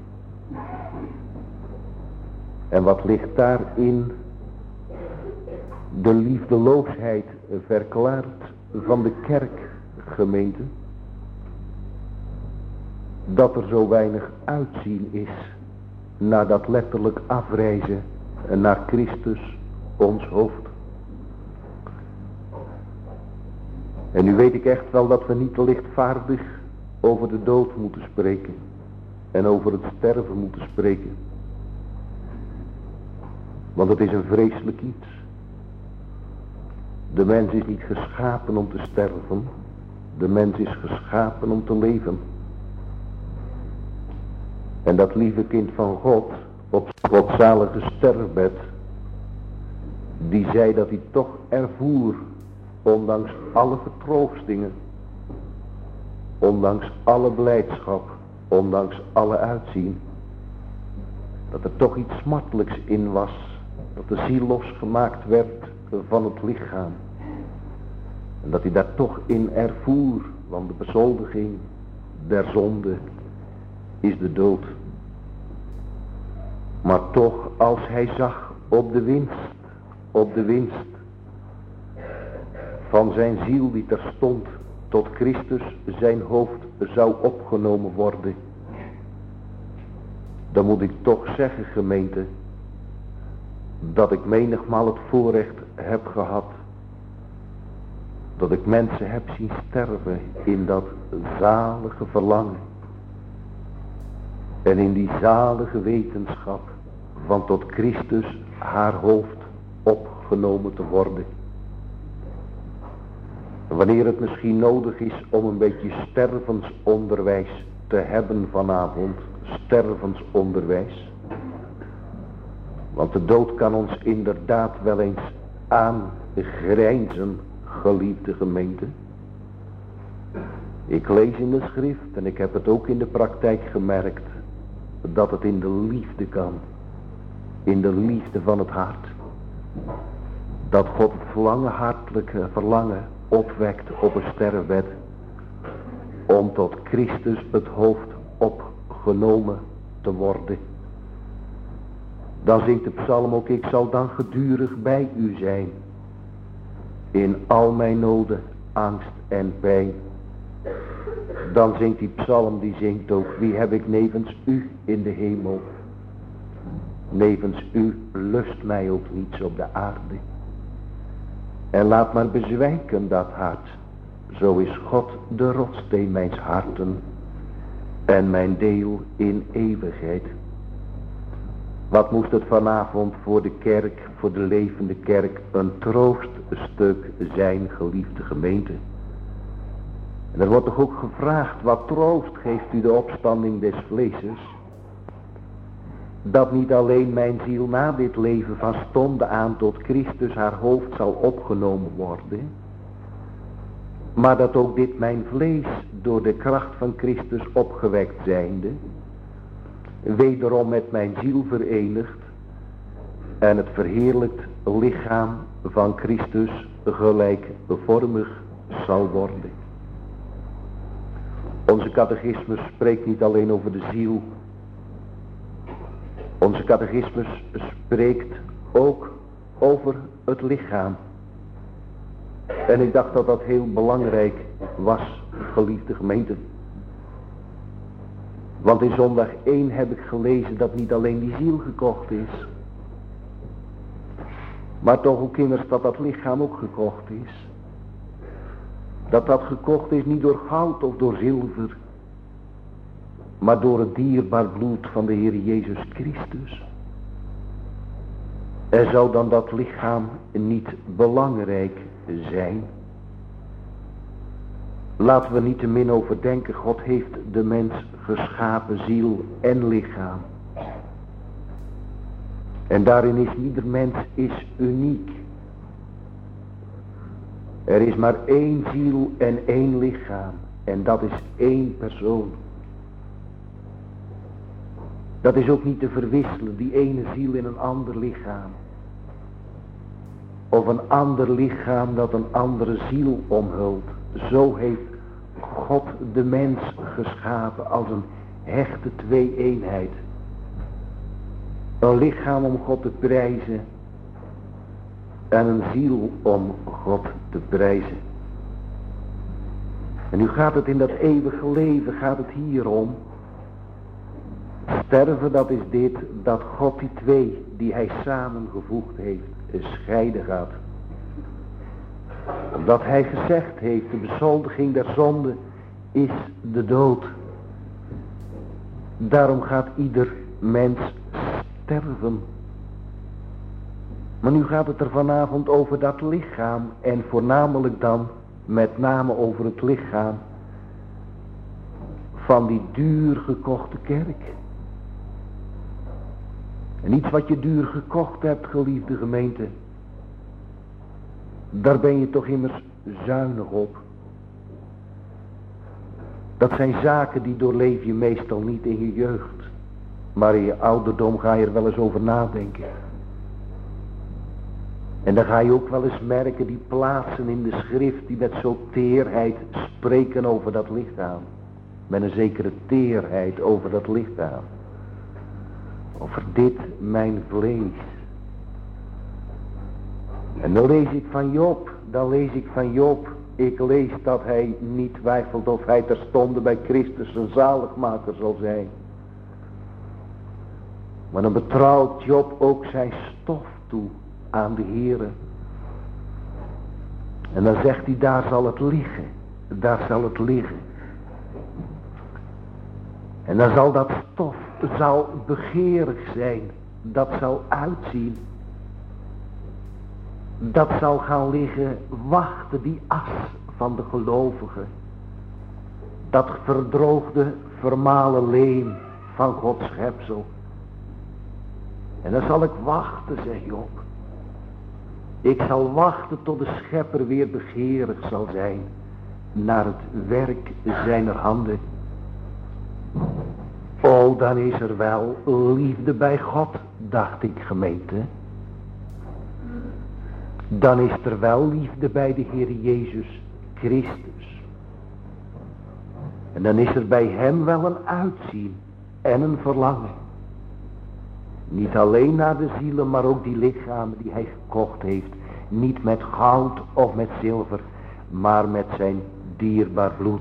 En wat ligt daarin? De liefdeloosheid verklaard van de kerkgemeente. Dat er zo weinig uitzien is naar dat letterlijk afreizen naar Christus, ons hoofd. En nu weet ik echt wel dat we niet te lichtvaardig over de dood moeten spreken. En over het sterven moeten spreken. Want het is een vreselijk iets. De mens is niet geschapen om te sterven. De mens is geschapen om te leven. En dat lieve kind van God op godzalige sterfbed, die zei dat hij toch ervoer, ondanks alle vertroostingen, ondanks alle blijdschap, ondanks alle uitzien, dat er toch iets smartelijks in was, dat de ziel losgemaakt werd van het lichaam. En dat hij daar toch in ervoer, want de bezoldiging der zonde is de dood. Maar toch, als hij zag op de winst van zijn ziel die terstond tot Christus zijn hoofd zou opgenomen worden, dan moet ik toch zeggen, gemeente, dat ik menigmaal het voorrecht heb gehad, dat ik mensen heb zien sterven in dat zalige verlangen. En in die zalige wetenschap van tot Christus haar hoofd opgenomen te worden. Wanneer het misschien nodig is om een beetje stervensonderwijs te hebben vanavond. Stervensonderwijs. Want de dood kan ons inderdaad wel eens aangrijnzen, geliefde gemeente. Ik lees in de schrift en ik heb het ook in de praktijk gemerkt, dat het in de liefde kan. In de liefde van het hart. Dat God het hartelijke verlangen opwekt op een sterfbed. Om tot Christus het hoofd opgenomen te worden. Dan zingt de psalm ook, ik zal dan gedurig bij u zijn. In al mijn noden, angst en pijn. Dan zingt die psalm, die zingt ook, wie heb ik nevens u in de hemel. Nevens u lust mij ook niets op de aarde. En laat maar bezwijken dat hart. Zo is God de rotssteen mijns harten. En mijn deel in eeuwigheid. Wat moest het vanavond voor de kerk, voor de levende kerk, een trooststuk zijn, geliefde gemeente. En er wordt toch ook gevraagd, wat troost geeft u de opstanding des vleeses? Dat niet alleen mijn ziel na dit leven van stonde aan tot Christus haar hoofd zal opgenomen worden, maar dat ook dit mijn vlees door de kracht van Christus opgewekt zijnde, wederom met mijn ziel verenigd en het verheerlijkt lichaam van Christus gelijkvormig zal worden. Onze catechismus spreekt niet alleen over de ziel. Onze catechismus spreekt ook over het lichaam. En ik dacht dat dat heel belangrijk was, geliefde gemeente. Want in zondag 1 heb ik gelezen dat niet alleen die ziel gekocht is, maar toch ook immers dat dat lichaam ook gekocht is. Dat dat gekocht is niet door goud of door zilver, maar door het dierbaar bloed van de Heer Jezus Christus. En zou dan dat lichaam niet belangrijk zijn? Laten we niet te min overdenken, God heeft de mens geschapen, ziel en lichaam. En daarin is ieder mens is uniek. Er is maar één ziel en één lichaam. En dat is één persoon. Dat is ook niet te verwisselen, die ene ziel in een ander lichaam. Of een ander lichaam dat een andere ziel omhult. Zo heeft God de mens geschapen als een hechte twee-eenheid. Een lichaam om God te prijzen. En een ziel om God te prijzen. En nu gaat het in dat eeuwige leven, gaat het hier om. Sterven, dat is dit, dat God die twee die hij samengevoegd heeft, scheiden gaat. Omdat hij gezegd heeft, de bezoldiging der zonde is de dood. Daarom gaat ieder mens sterven. Maar nu gaat het er vanavond over dat lichaam en voornamelijk dan met name over het lichaam van die duur gekochte kerk. En iets wat je duur gekocht hebt, geliefde gemeente, daar ben je toch immers zuinig op. Dat zijn zaken die doorleef je meestal niet in je jeugd, maar in je ouderdom ga je er wel eens over nadenken. En dan ga je ook wel eens merken die plaatsen in de schrift die met zo'n teerheid spreken over dat lichaam. Met een zekere teerheid over dat lichaam. Over dit mijn vlees. En dan lees ik van Job, ik lees dat hij niet twijfelt of hij terstond bij Christus een zaligmaker zal zijn. Maar dan betrouwt Job ook zijn stof toe aan de Heere. En dan zegt hij, daar zal het liggen. Daar zal het liggen. En dan zal dat stof zal begeerig zijn. Dat zal uitzien. Dat zal gaan liggen wachten, die as van de gelovigen. Dat verdroogde vermalen leem van Gods schepsel. En dan zal ik wachten, zegt Job. Ik zal wachten tot de schepper weer begeerig zal zijn naar het werk zijner handen. O, dan is er wel liefde bij God, dacht ik, gemeente. Dan is er wel liefde bij de Heer Jezus Christus. En dan is er bij hem wel een uitzien en een verlangen. Niet alleen naar de zielen, maar ook die lichamen die hij gekocht heeft. Niet met goud of met zilver, maar met zijn dierbaar bloed.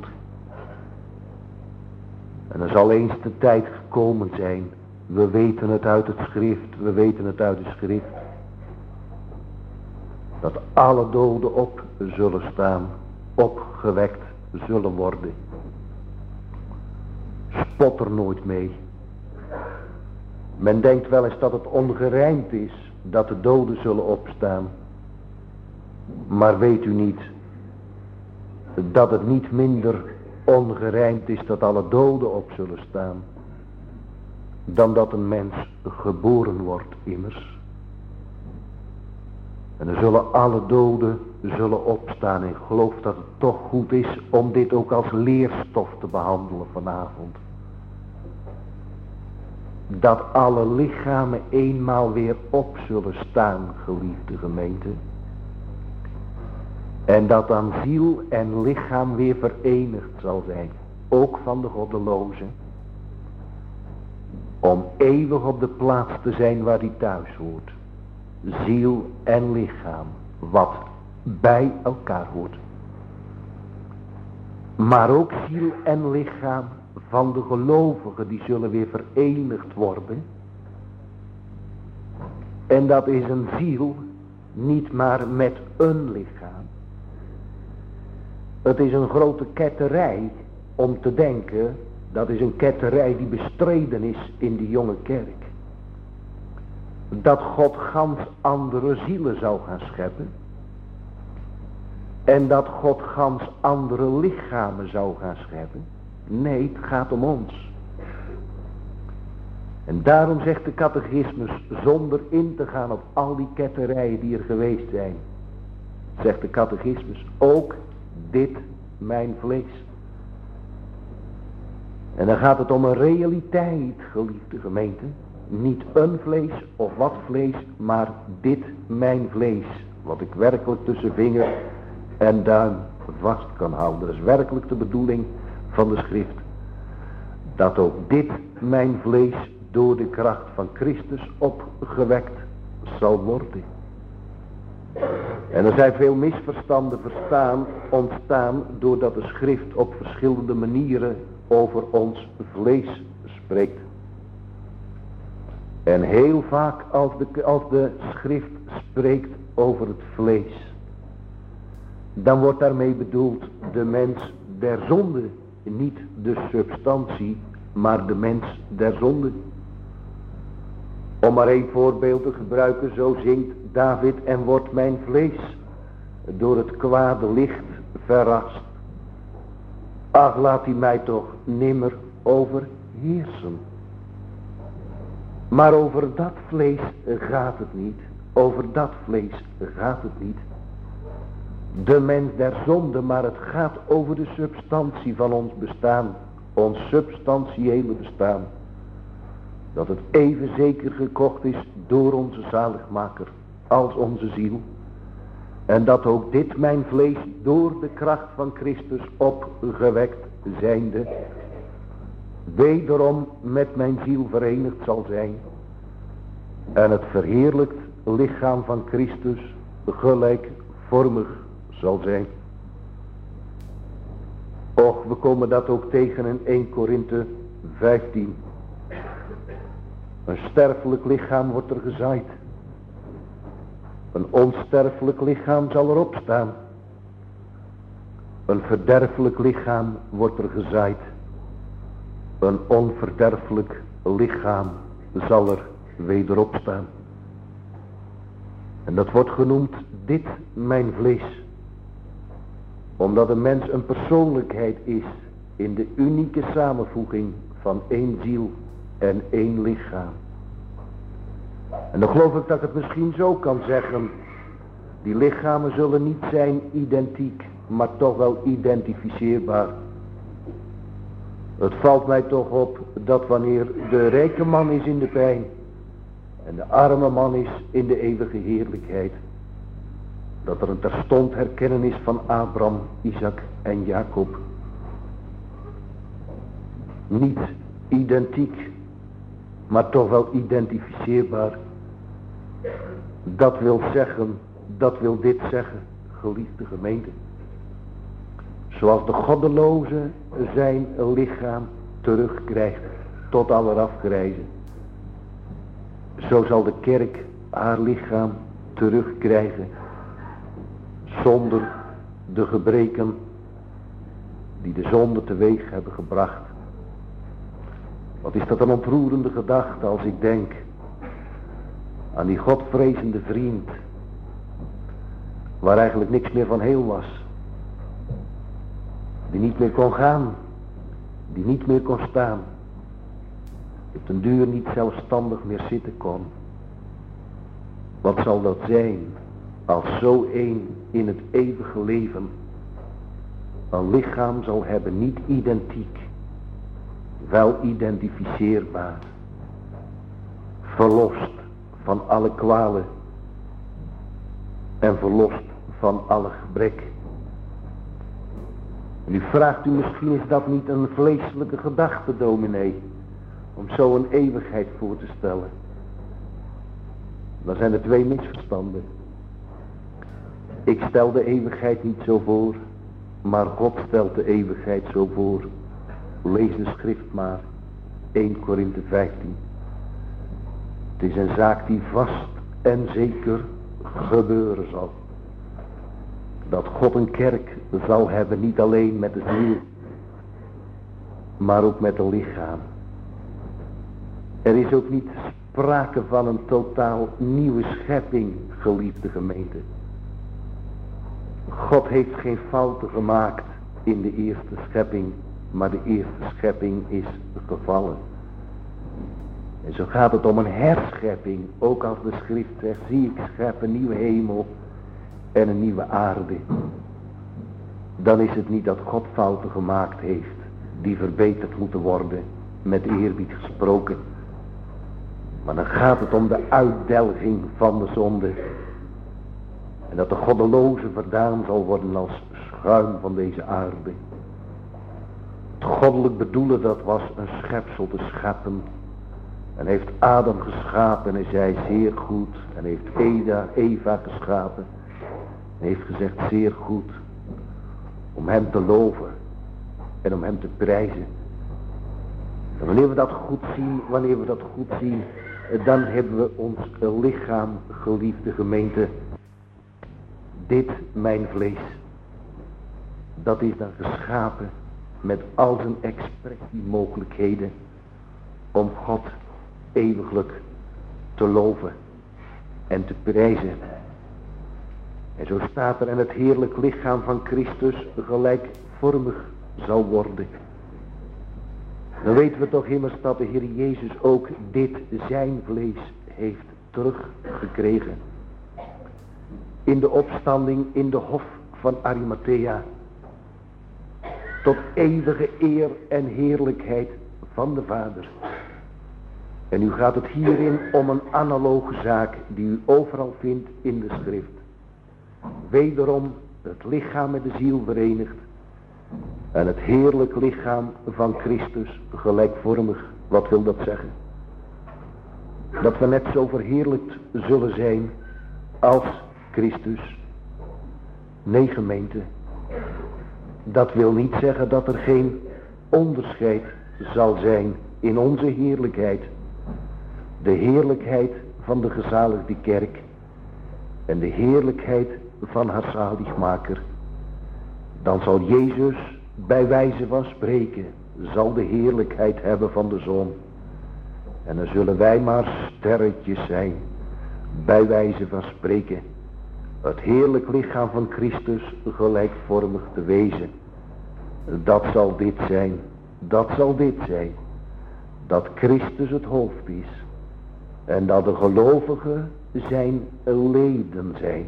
En er zal eens de tijd gekomen zijn. We weten het uit het schrift, we weten het uit de schrift. Dat alle doden op zullen staan, opgewekt zullen worden. Spot er nooit mee. Men denkt wel eens dat het ongerijmd is dat de doden zullen opstaan. Maar weet u niet dat het niet minder ongerijmd is dat alle doden op zullen staan, dan dat een mens geboren wordt immers. En dan zullen alle doden zullen opstaan. En ik geloof dat het toch goed is om dit ook als leerstof te behandelen vanavond. Dat alle lichamen eenmaal weer op zullen staan, geliefde gemeente. En dat dan ziel en lichaam weer verenigd zal zijn. Ook van de goddelozen. Om eeuwig op de plaats te zijn waar hij thuis hoort. Ziel en lichaam. Wat bij elkaar hoort. Maar ook ziel en lichaam van de gelovigen. Die zullen weer verenigd worden. En dat is een ziel. Niet maar met een lichaam. Het is een grote ketterij om te denken, dat is een ketterij die bestreden is in de jonge kerk. Dat God gans andere zielen zou gaan scheppen. En dat God gans andere lichamen zou gaan scheppen. Nee, het gaat om ons. En daarom zegt de catechismus, zonder in te gaan op al die ketterijen die er geweest zijn, zegt de catechismus, ook dit mijn vlees. En dan gaat het om een realiteit, geliefde gemeente. Niet een vlees of wat vlees, maar dit mijn vlees. Wat ik werkelijk tussen vinger en duim vast kan houden. Dat is werkelijk de bedoeling van de schrift. Dat ook dit mijn vlees door de kracht van Christus opgewekt zal worden. En er zijn veel misverstanden ontstaan doordat de schrift op verschillende manieren over ons vlees spreekt. En heel vaak als de schrift spreekt over het vlees, dan wordt daarmee bedoeld de mens der zonde, niet de substantie, maar de mens der zonde. Om maar één voorbeeld te gebruiken, zo zingt David, en wordt mijn vlees door het kwade licht verrast. Ach, laat hij mij toch nimmer overheersen. Maar over dat vlees gaat het niet. Over dat vlees gaat het niet. De mens der zonde, maar het gaat over de substantie van ons bestaan. Ons substantiële bestaan. Dat het even zeker gekocht is door onze zaligmaker als onze ziel. En dat ook dit mijn vlees door de kracht van Christus opgewekt zijnde, wederom met mijn ziel verenigd zal zijn. En het verheerlijkt lichaam van Christus gelijkvormig zal zijn. Och, we komen dat ook tegen in 1 Korinthe 15. Een sterfelijk lichaam wordt er gezaaid. Een onsterfelijk lichaam zal erop staan. Een verderfelijk lichaam wordt er gezaaid. Een onverderfelijk lichaam zal er wederop staan. En dat wordt genoemd dit mijn vlees. Omdat een mens een persoonlijkheid is in de unieke samenvoeging van één ziel en één lichaam. En dan geloof ik dat ik het misschien zo kan zeggen. Die lichamen zullen niet zijn identiek, maar toch wel identificeerbaar. Het valt mij toch op dat wanneer de rijke man is in de pijn en de arme man is in de eeuwige heerlijkheid, dat er een terstond herkennen is van Abraham, Isaac en Jacob. Niet identiek, maar toch wel identificeerbaar. Dat wil zeggen, dat wil dit zeggen, geliefde gemeente. Zoals de goddeloze zijn lichaam terugkrijgt tot aller afgrijzen, zo zal de kerk haar lichaam terugkrijgen zonder de gebreken die de zonde teweeg hebben gebracht. Wat is dat een ontroerende gedachte als ik denk aan die godvrezende vriend, waar eigenlijk niks meer van heel was, die niet meer kon gaan, die niet meer kon staan, die op den duur niet zelfstandig meer zitten kon. Wat zal dat zijn als zo een in het eeuwige leven een lichaam zal hebben, niet identiek, wel identificeerbaar, verlost van alle kwalen en verlost van alle gebrek. Nu vraagt u misschien, is dat niet een vleeselijke gedachte, dominee, om zo een eeuwigheid voor te stellen? Dan zijn er twee misverstanden. Ik stel de eeuwigheid niet zo voor, maar God stelt de eeuwigheid zo voor. Lees de schrift maar, 1 Korinthe 15. Het is een zaak die vast en zeker gebeuren zal. Dat God een kerk zal hebben, niet alleen met de ziel, maar ook met het lichaam. Er is ook niet sprake van een totaal nieuwe schepping, geliefde gemeente. God heeft geen fouten gemaakt in de eerste schepping, maar de eerste schepping is gevallen. En zo gaat het om een herschepping, ook als de schrift zegt, zie ik schep een nieuwe hemel en een nieuwe aarde. Dan is het niet dat God fouten gemaakt heeft, die verbeterd moeten worden, met eerbied gesproken. Maar dan gaat het om de uitdelging van de zonde. En dat de goddeloze verdaan zal worden als schuim van deze aarde. Het goddelijk bedoelen, dat was een schepsel te scheppen. En heeft Adam geschapen en hij zei zeer goed. En heeft Eva geschapen. En heeft gezegd zeer goed. Om hem te loven. En om hem te prijzen. En wanneer we dat goed zien, dan hebben we ons lichaam, geliefde gemeente. Dit mijn vlees. Dat is dan geschapen met al zijn expressiemogelijkheden. Om God eeuwiglijk te loven en te prijzen. En zo staat er, en het heerlijk lichaam van Christus gelijkvormig zal worden. Dan weten we toch immers dat de Heer Jezus ook dit zijn vlees heeft teruggekregen. In de opstanding in de hof van Arimathea. Tot eeuwige eer en heerlijkheid van de Vader. En nu gaat het hierin om een analoge zaak die u overal vindt in de schrift. Wederom het lichaam met de ziel verenigd. En het heerlijk lichaam van Christus gelijkvormig. Wat wil dat zeggen? Dat we net zo verheerlijkt zullen zijn als Christus. Nee, gemeente. Dat wil niet zeggen dat er geen onderscheid zal zijn in onze heerlijkheid. De heerlijkheid van de gezaligde kerk. En de heerlijkheid van haar zaligmaker. Dan zal Jezus bij wijze van spreken, zal de heerlijkheid hebben van de zon. En dan zullen wij maar sterretjes zijn, bij wijze van spreken. Het heerlijk lichaam van Christus gelijkvormig te wezen. Dat zal dit zijn, dat zal dit zijn. Dat Christus het hoofd is. En dat de gelovigen zijn leden zijn.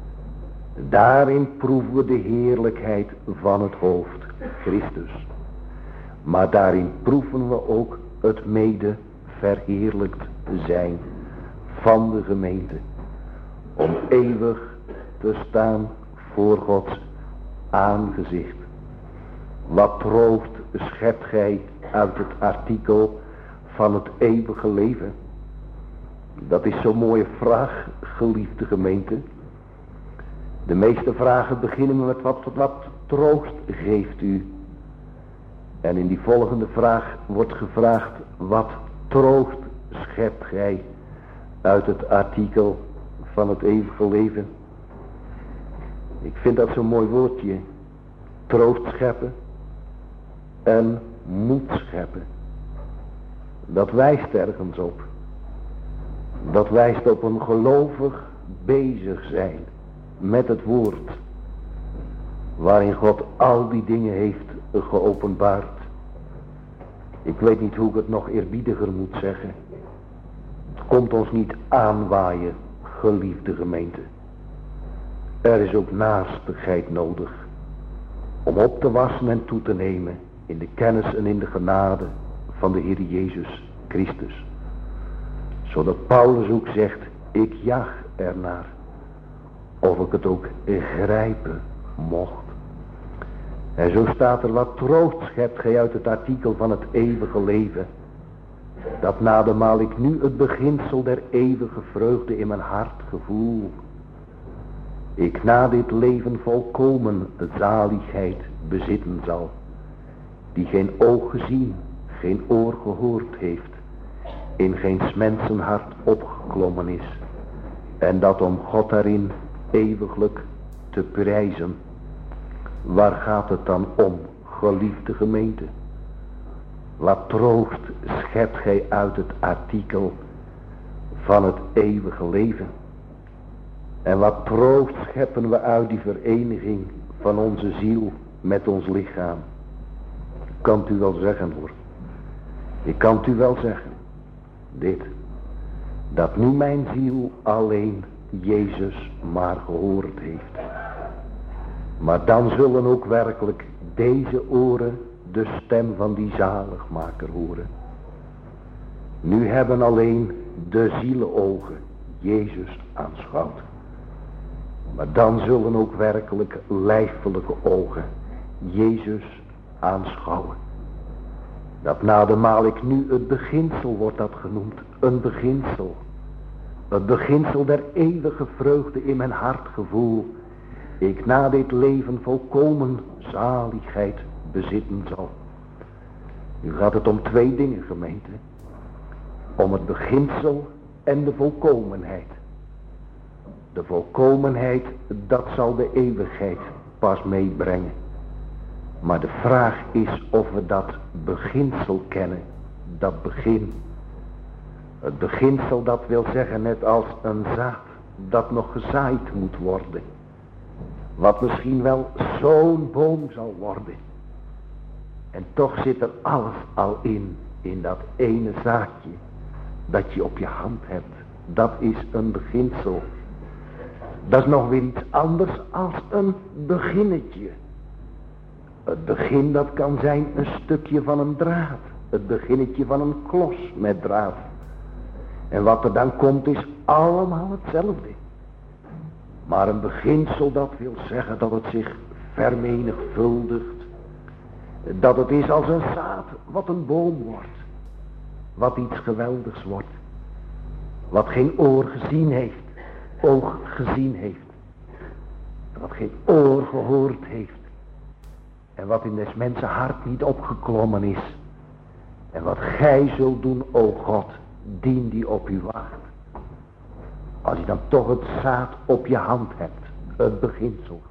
Daarin proeven we de heerlijkheid van het hoofd, Christus. Maar daarin proeven we ook het mede verheerlijkt zijn van de gemeente. Om eeuwig te staan voor Gods aangezicht. Wat troost schept gij uit het artikel van het eeuwige leven? Dat is zo'n mooie vraag, geliefde gemeente. De meeste vragen beginnen met wat troost geeft u. En in die volgende vraag wordt gevraagd, wat troost schept gij uit het artikel van het eeuwige leven? Ik vind dat zo'n mooi woordje. Troost scheppen en moed scheppen. Dat wijst ergens op. Dat wijst op een gelovig bezig zijn met het woord. Waarin God al die dingen heeft geopenbaard. Ik weet niet hoe ik het nog eerbiediger moet zeggen. Het komt ons niet aanwaaien, geliefde gemeente. Er is ook naastigheid nodig. Om op te wassen en toe te nemen in de kennis en in de genade van de Heer Jezus Christus. Zodat Paulus ook zegt, ik jaag ernaar. Of ik het ook grijpen mocht. En zo staat er, wat troost schept gij uit het artikel van het eeuwige leven. Dat nademaal ik nu het beginsel der eeuwige vreugde in mijn hart gevoel. Ik na dit leven volkomen zaligheid bezitten zal. Die geen oog gezien, geen oor gehoord heeft. In geen mensenhart opgeklommen is. En dat om God daarin eeuwiglijk te prijzen. Waar gaat het dan om, geliefde gemeente? Wat troost schept gij uit het artikel van het eeuwige leven? En wat troost scheppen we uit die vereniging van onze ziel met ons lichaam? Kan u wel zeggen hoor. Ik kan u wel zeggen. Dit. Dat nu mijn ziel alleen Jezus maar gehoord heeft. Maar dan zullen ook werkelijk deze oren de stem van die zaligmaker horen. Nu hebben alleen de zielenogen Jezus aanschouwd. Maar dan zullen ook werkelijk lijfelijke ogen Jezus aanschouwen. Dat nademaal ik nu het beginsel wordt dat genoemd. Een beginsel. Het beginsel der eeuwige vreugde in mijn hart gevoel. Ik na dit leven volkomen zaligheid bezitten zal. Nu gaat het om twee dingen, gemeente. Om het beginsel en de volkomenheid. De volkomenheid, dat zal de eeuwigheid pas meebrengen. Maar de vraag is of we dat beginsel kennen. Dat begin. Het beginsel, dat wil zeggen net als een zaad dat nog gezaaid moet worden. Wat misschien wel zo'n boom zal worden. En toch zit er alles al in dat ene zaadje dat je op je hand hebt. Dat is een beginsel. Dat is nog weer iets anders als een beginnetje. Het begin, dat kan zijn een stukje van een draad. Het beginnetje van een klos met draad. En wat er dan komt is allemaal hetzelfde. Maar een beginsel, dat wil zeggen dat het zich vermenigvuldigt. Dat het is als een zaad wat een boom wordt. Wat iets geweldigs wordt. Wat geen oor gezien heeft. Oog gezien heeft. Wat geen oor gehoord heeft. En wat in des mensen hart niet opgeklommen is. En wat gij zult doen, o God, dien die op u wacht. Als je dan toch het zaad op je hand hebt. Het beginsel.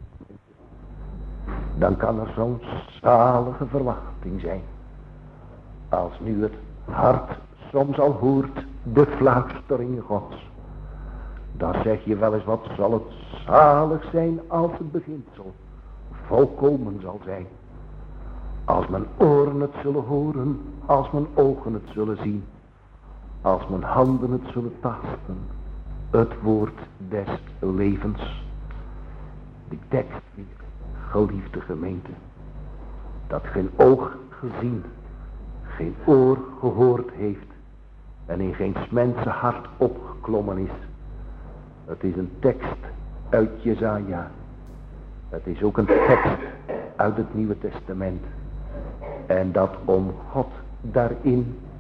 Dan kan er zo'n zalige verwachting zijn. Als nu het hart soms al hoort de fluistering Gods. Dan zeg je wel eens, wat zal het zalig zijn als het beginsel volkomen zal zijn. Als mijn oren het zullen horen, als mijn ogen het zullen zien. Als mijn handen het zullen tasten. Het woord des levens. Die tekst weer, geliefde gemeente. Dat geen oog gezien, geen oor gehoord heeft. En in geen mensen hart opgeklommen is. Het is een tekst uit Jesaja. Het is ook een tekst uit het Nieuwe Testament. En dat om God daarin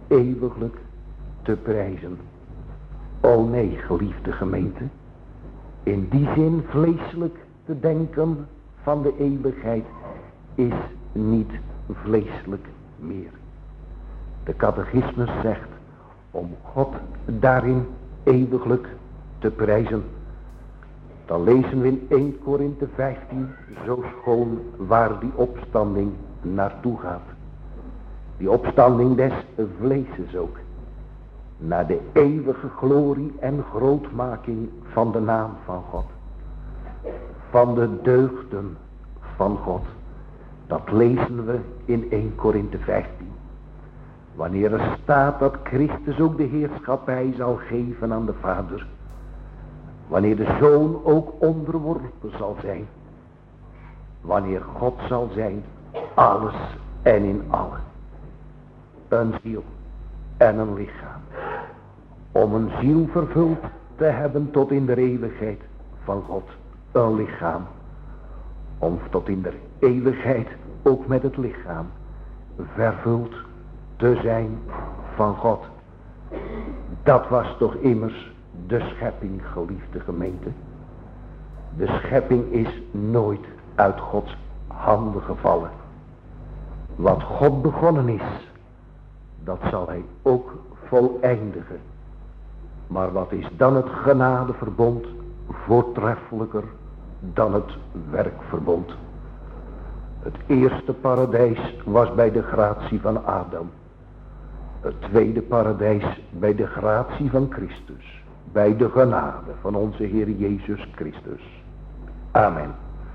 eeuwiglijk te prijzen. O nee, geliefde gemeente. In die zin vleeselijk te denken van de eeuwigheid is niet vleeselijk meer. De catechismus zegt om God daarin eeuwiglijk te prijzen. Dan lezen we in 1 Korinthe 15 zo schoon waar die opstanding naartoe gaat. Die opstanding des vleeses ook. Naar de eeuwige glorie en grootmaking van de naam van God. Van de deugden van God. Dat lezen we in 1 Korinthe 15. Wanneer er staat dat Christus ook de heerschappij zal geven aan de Vader. Wanneer de Zoon ook onderworpen zal zijn. Wanneer God zal zijn, alles en in allen. Een ziel en een lichaam. Om een ziel vervuld te hebben tot in de eeuwigheid van God. Een lichaam. Om tot in de eeuwigheid ook met het lichaam vervuld te zijn van God. Dat was toch immers de schepping, geliefde gemeente. De schepping is nooit uit Gods handen gevallen. Wat God begonnen is, dat zal hij ook voleindigen. Maar wat is dan het genadeverbond voortreffelijker dan het werkverbond? Het eerste paradijs was bij de gratie van Adam. Het tweede paradijs bij de gratie van Christus. Bij de genade van onze Heer Jezus Christus. Amen.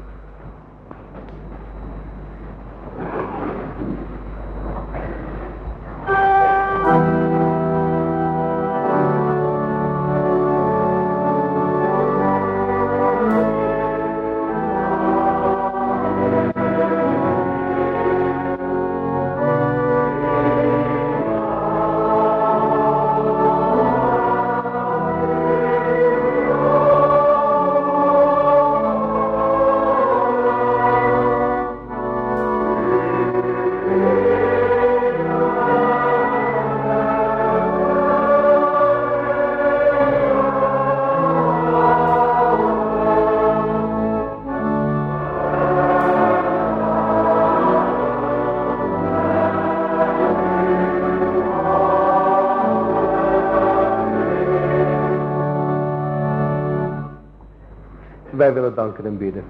Wij willen danken en bidden.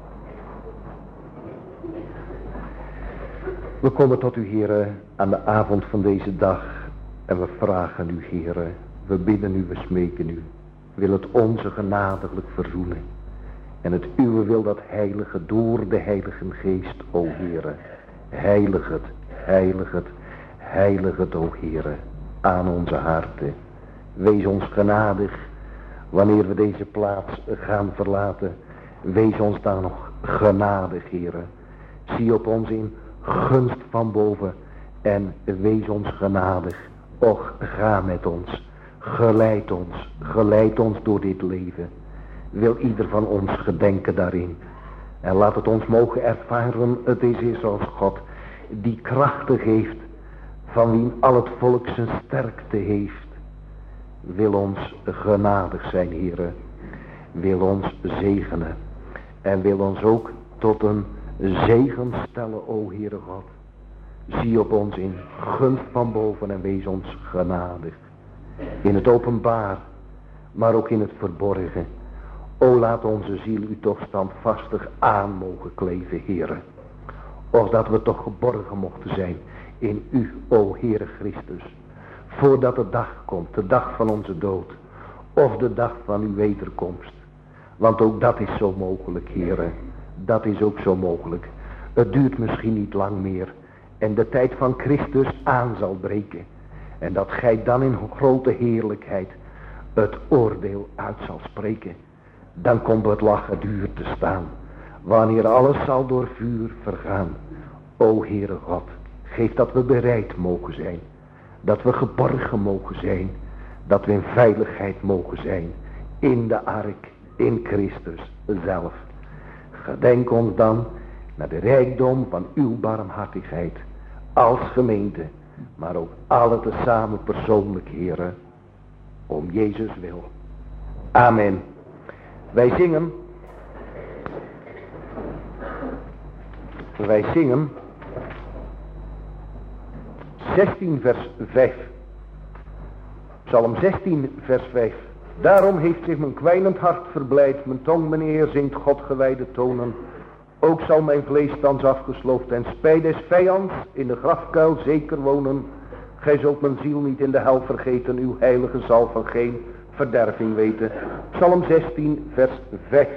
We komen tot u, Heere, aan de avond van deze dag. En we vragen u, Heere, we bidden u, we smeken u. Wil het onze genadiglijk verzoenen. En het uwe wil dat heilige door de Heilige Geest, o Heere. Heilig het, heilig het, heilig het, o Heere, aan onze harten. Wees ons genadig. Wanneer we deze plaats gaan verlaten, wees ons daar nog genadig, Heere. Zie op ons in gunst van boven en wees ons genadig. Och, ga met ons, geleid ons door dit leven. Wil ieder van ons gedenken daarin. En laat het ons mogen ervaren, het is als God die krachten geeft, van wie al het volk zijn sterkte heeft. Wil ons genadig zijn, Heere. Wil ons zegenen. En wil ons ook tot een zegen stellen, o Heere God. Zie op ons in gunst van boven en wees ons genadig. In het openbaar, maar ook in het verborgen. O, laat onze ziel u toch standvastig aan mogen kleven, Heere. Of dat we toch geborgen mochten zijn in u, o Heere Christus. Voordat de dag komt, de dag van onze dood. Of de dag van uw wederkomst. Want ook dat is zo mogelijk, Heere. Dat is ook zo mogelijk. Het duurt misschien niet lang meer. En de tijd van Christus aan zal breken. En dat gij dan in grote heerlijkheid het oordeel uit zal spreken. Dan komt het lachen duur te staan. Wanneer alles zal door vuur vergaan. O Heere God, geef dat we bereid mogen zijn. Dat we geborgen mogen zijn. Dat we in veiligheid mogen zijn. In de ark, in Christus zelf. Gedenk ons dan naar de rijkdom van uw barmhartigheid. Als gemeente. maar ook alle tezamen persoonlijk, Heere, om Jezus wil. Amen. Wij zingen 16 vers 5. Psalm 16 vers 5. Daarom heeft zich mijn kwijnend hart verblijd, mijn tong mijn eer zingt God gewijde tonen. Ook zal mijn vlees thans afgesloofd en spijt des vijands in de grafkuil zeker wonen. Gij zult mijn ziel niet in de hel vergeten, uw heilige zal van geen verderving weten. Psalm 16 vers 5.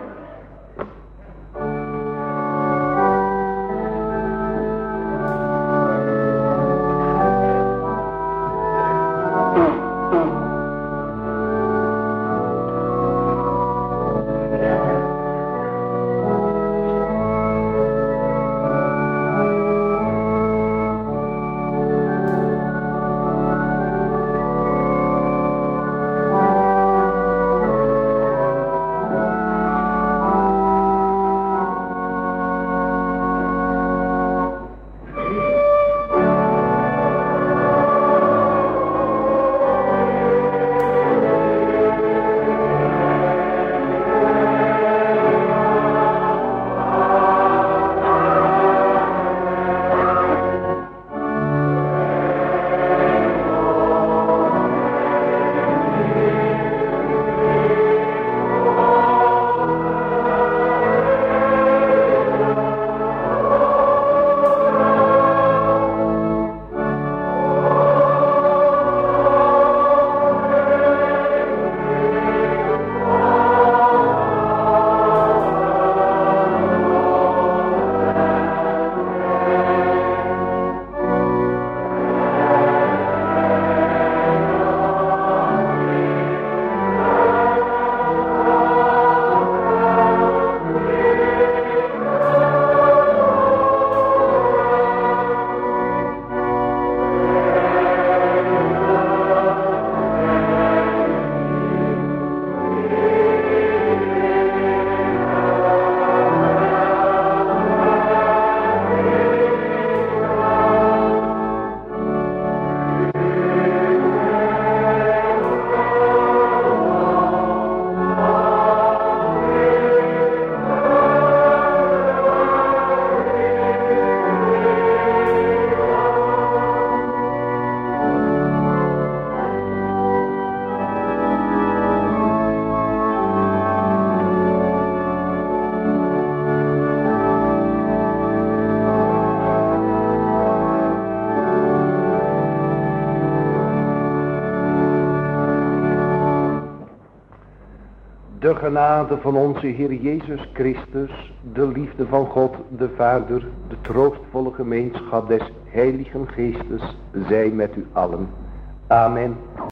De genade van onze Heer Jezus Christus, de liefde van God de Vader, de troostvolle gemeenschap des Heiligen Geestes, zij met u allen. Amen.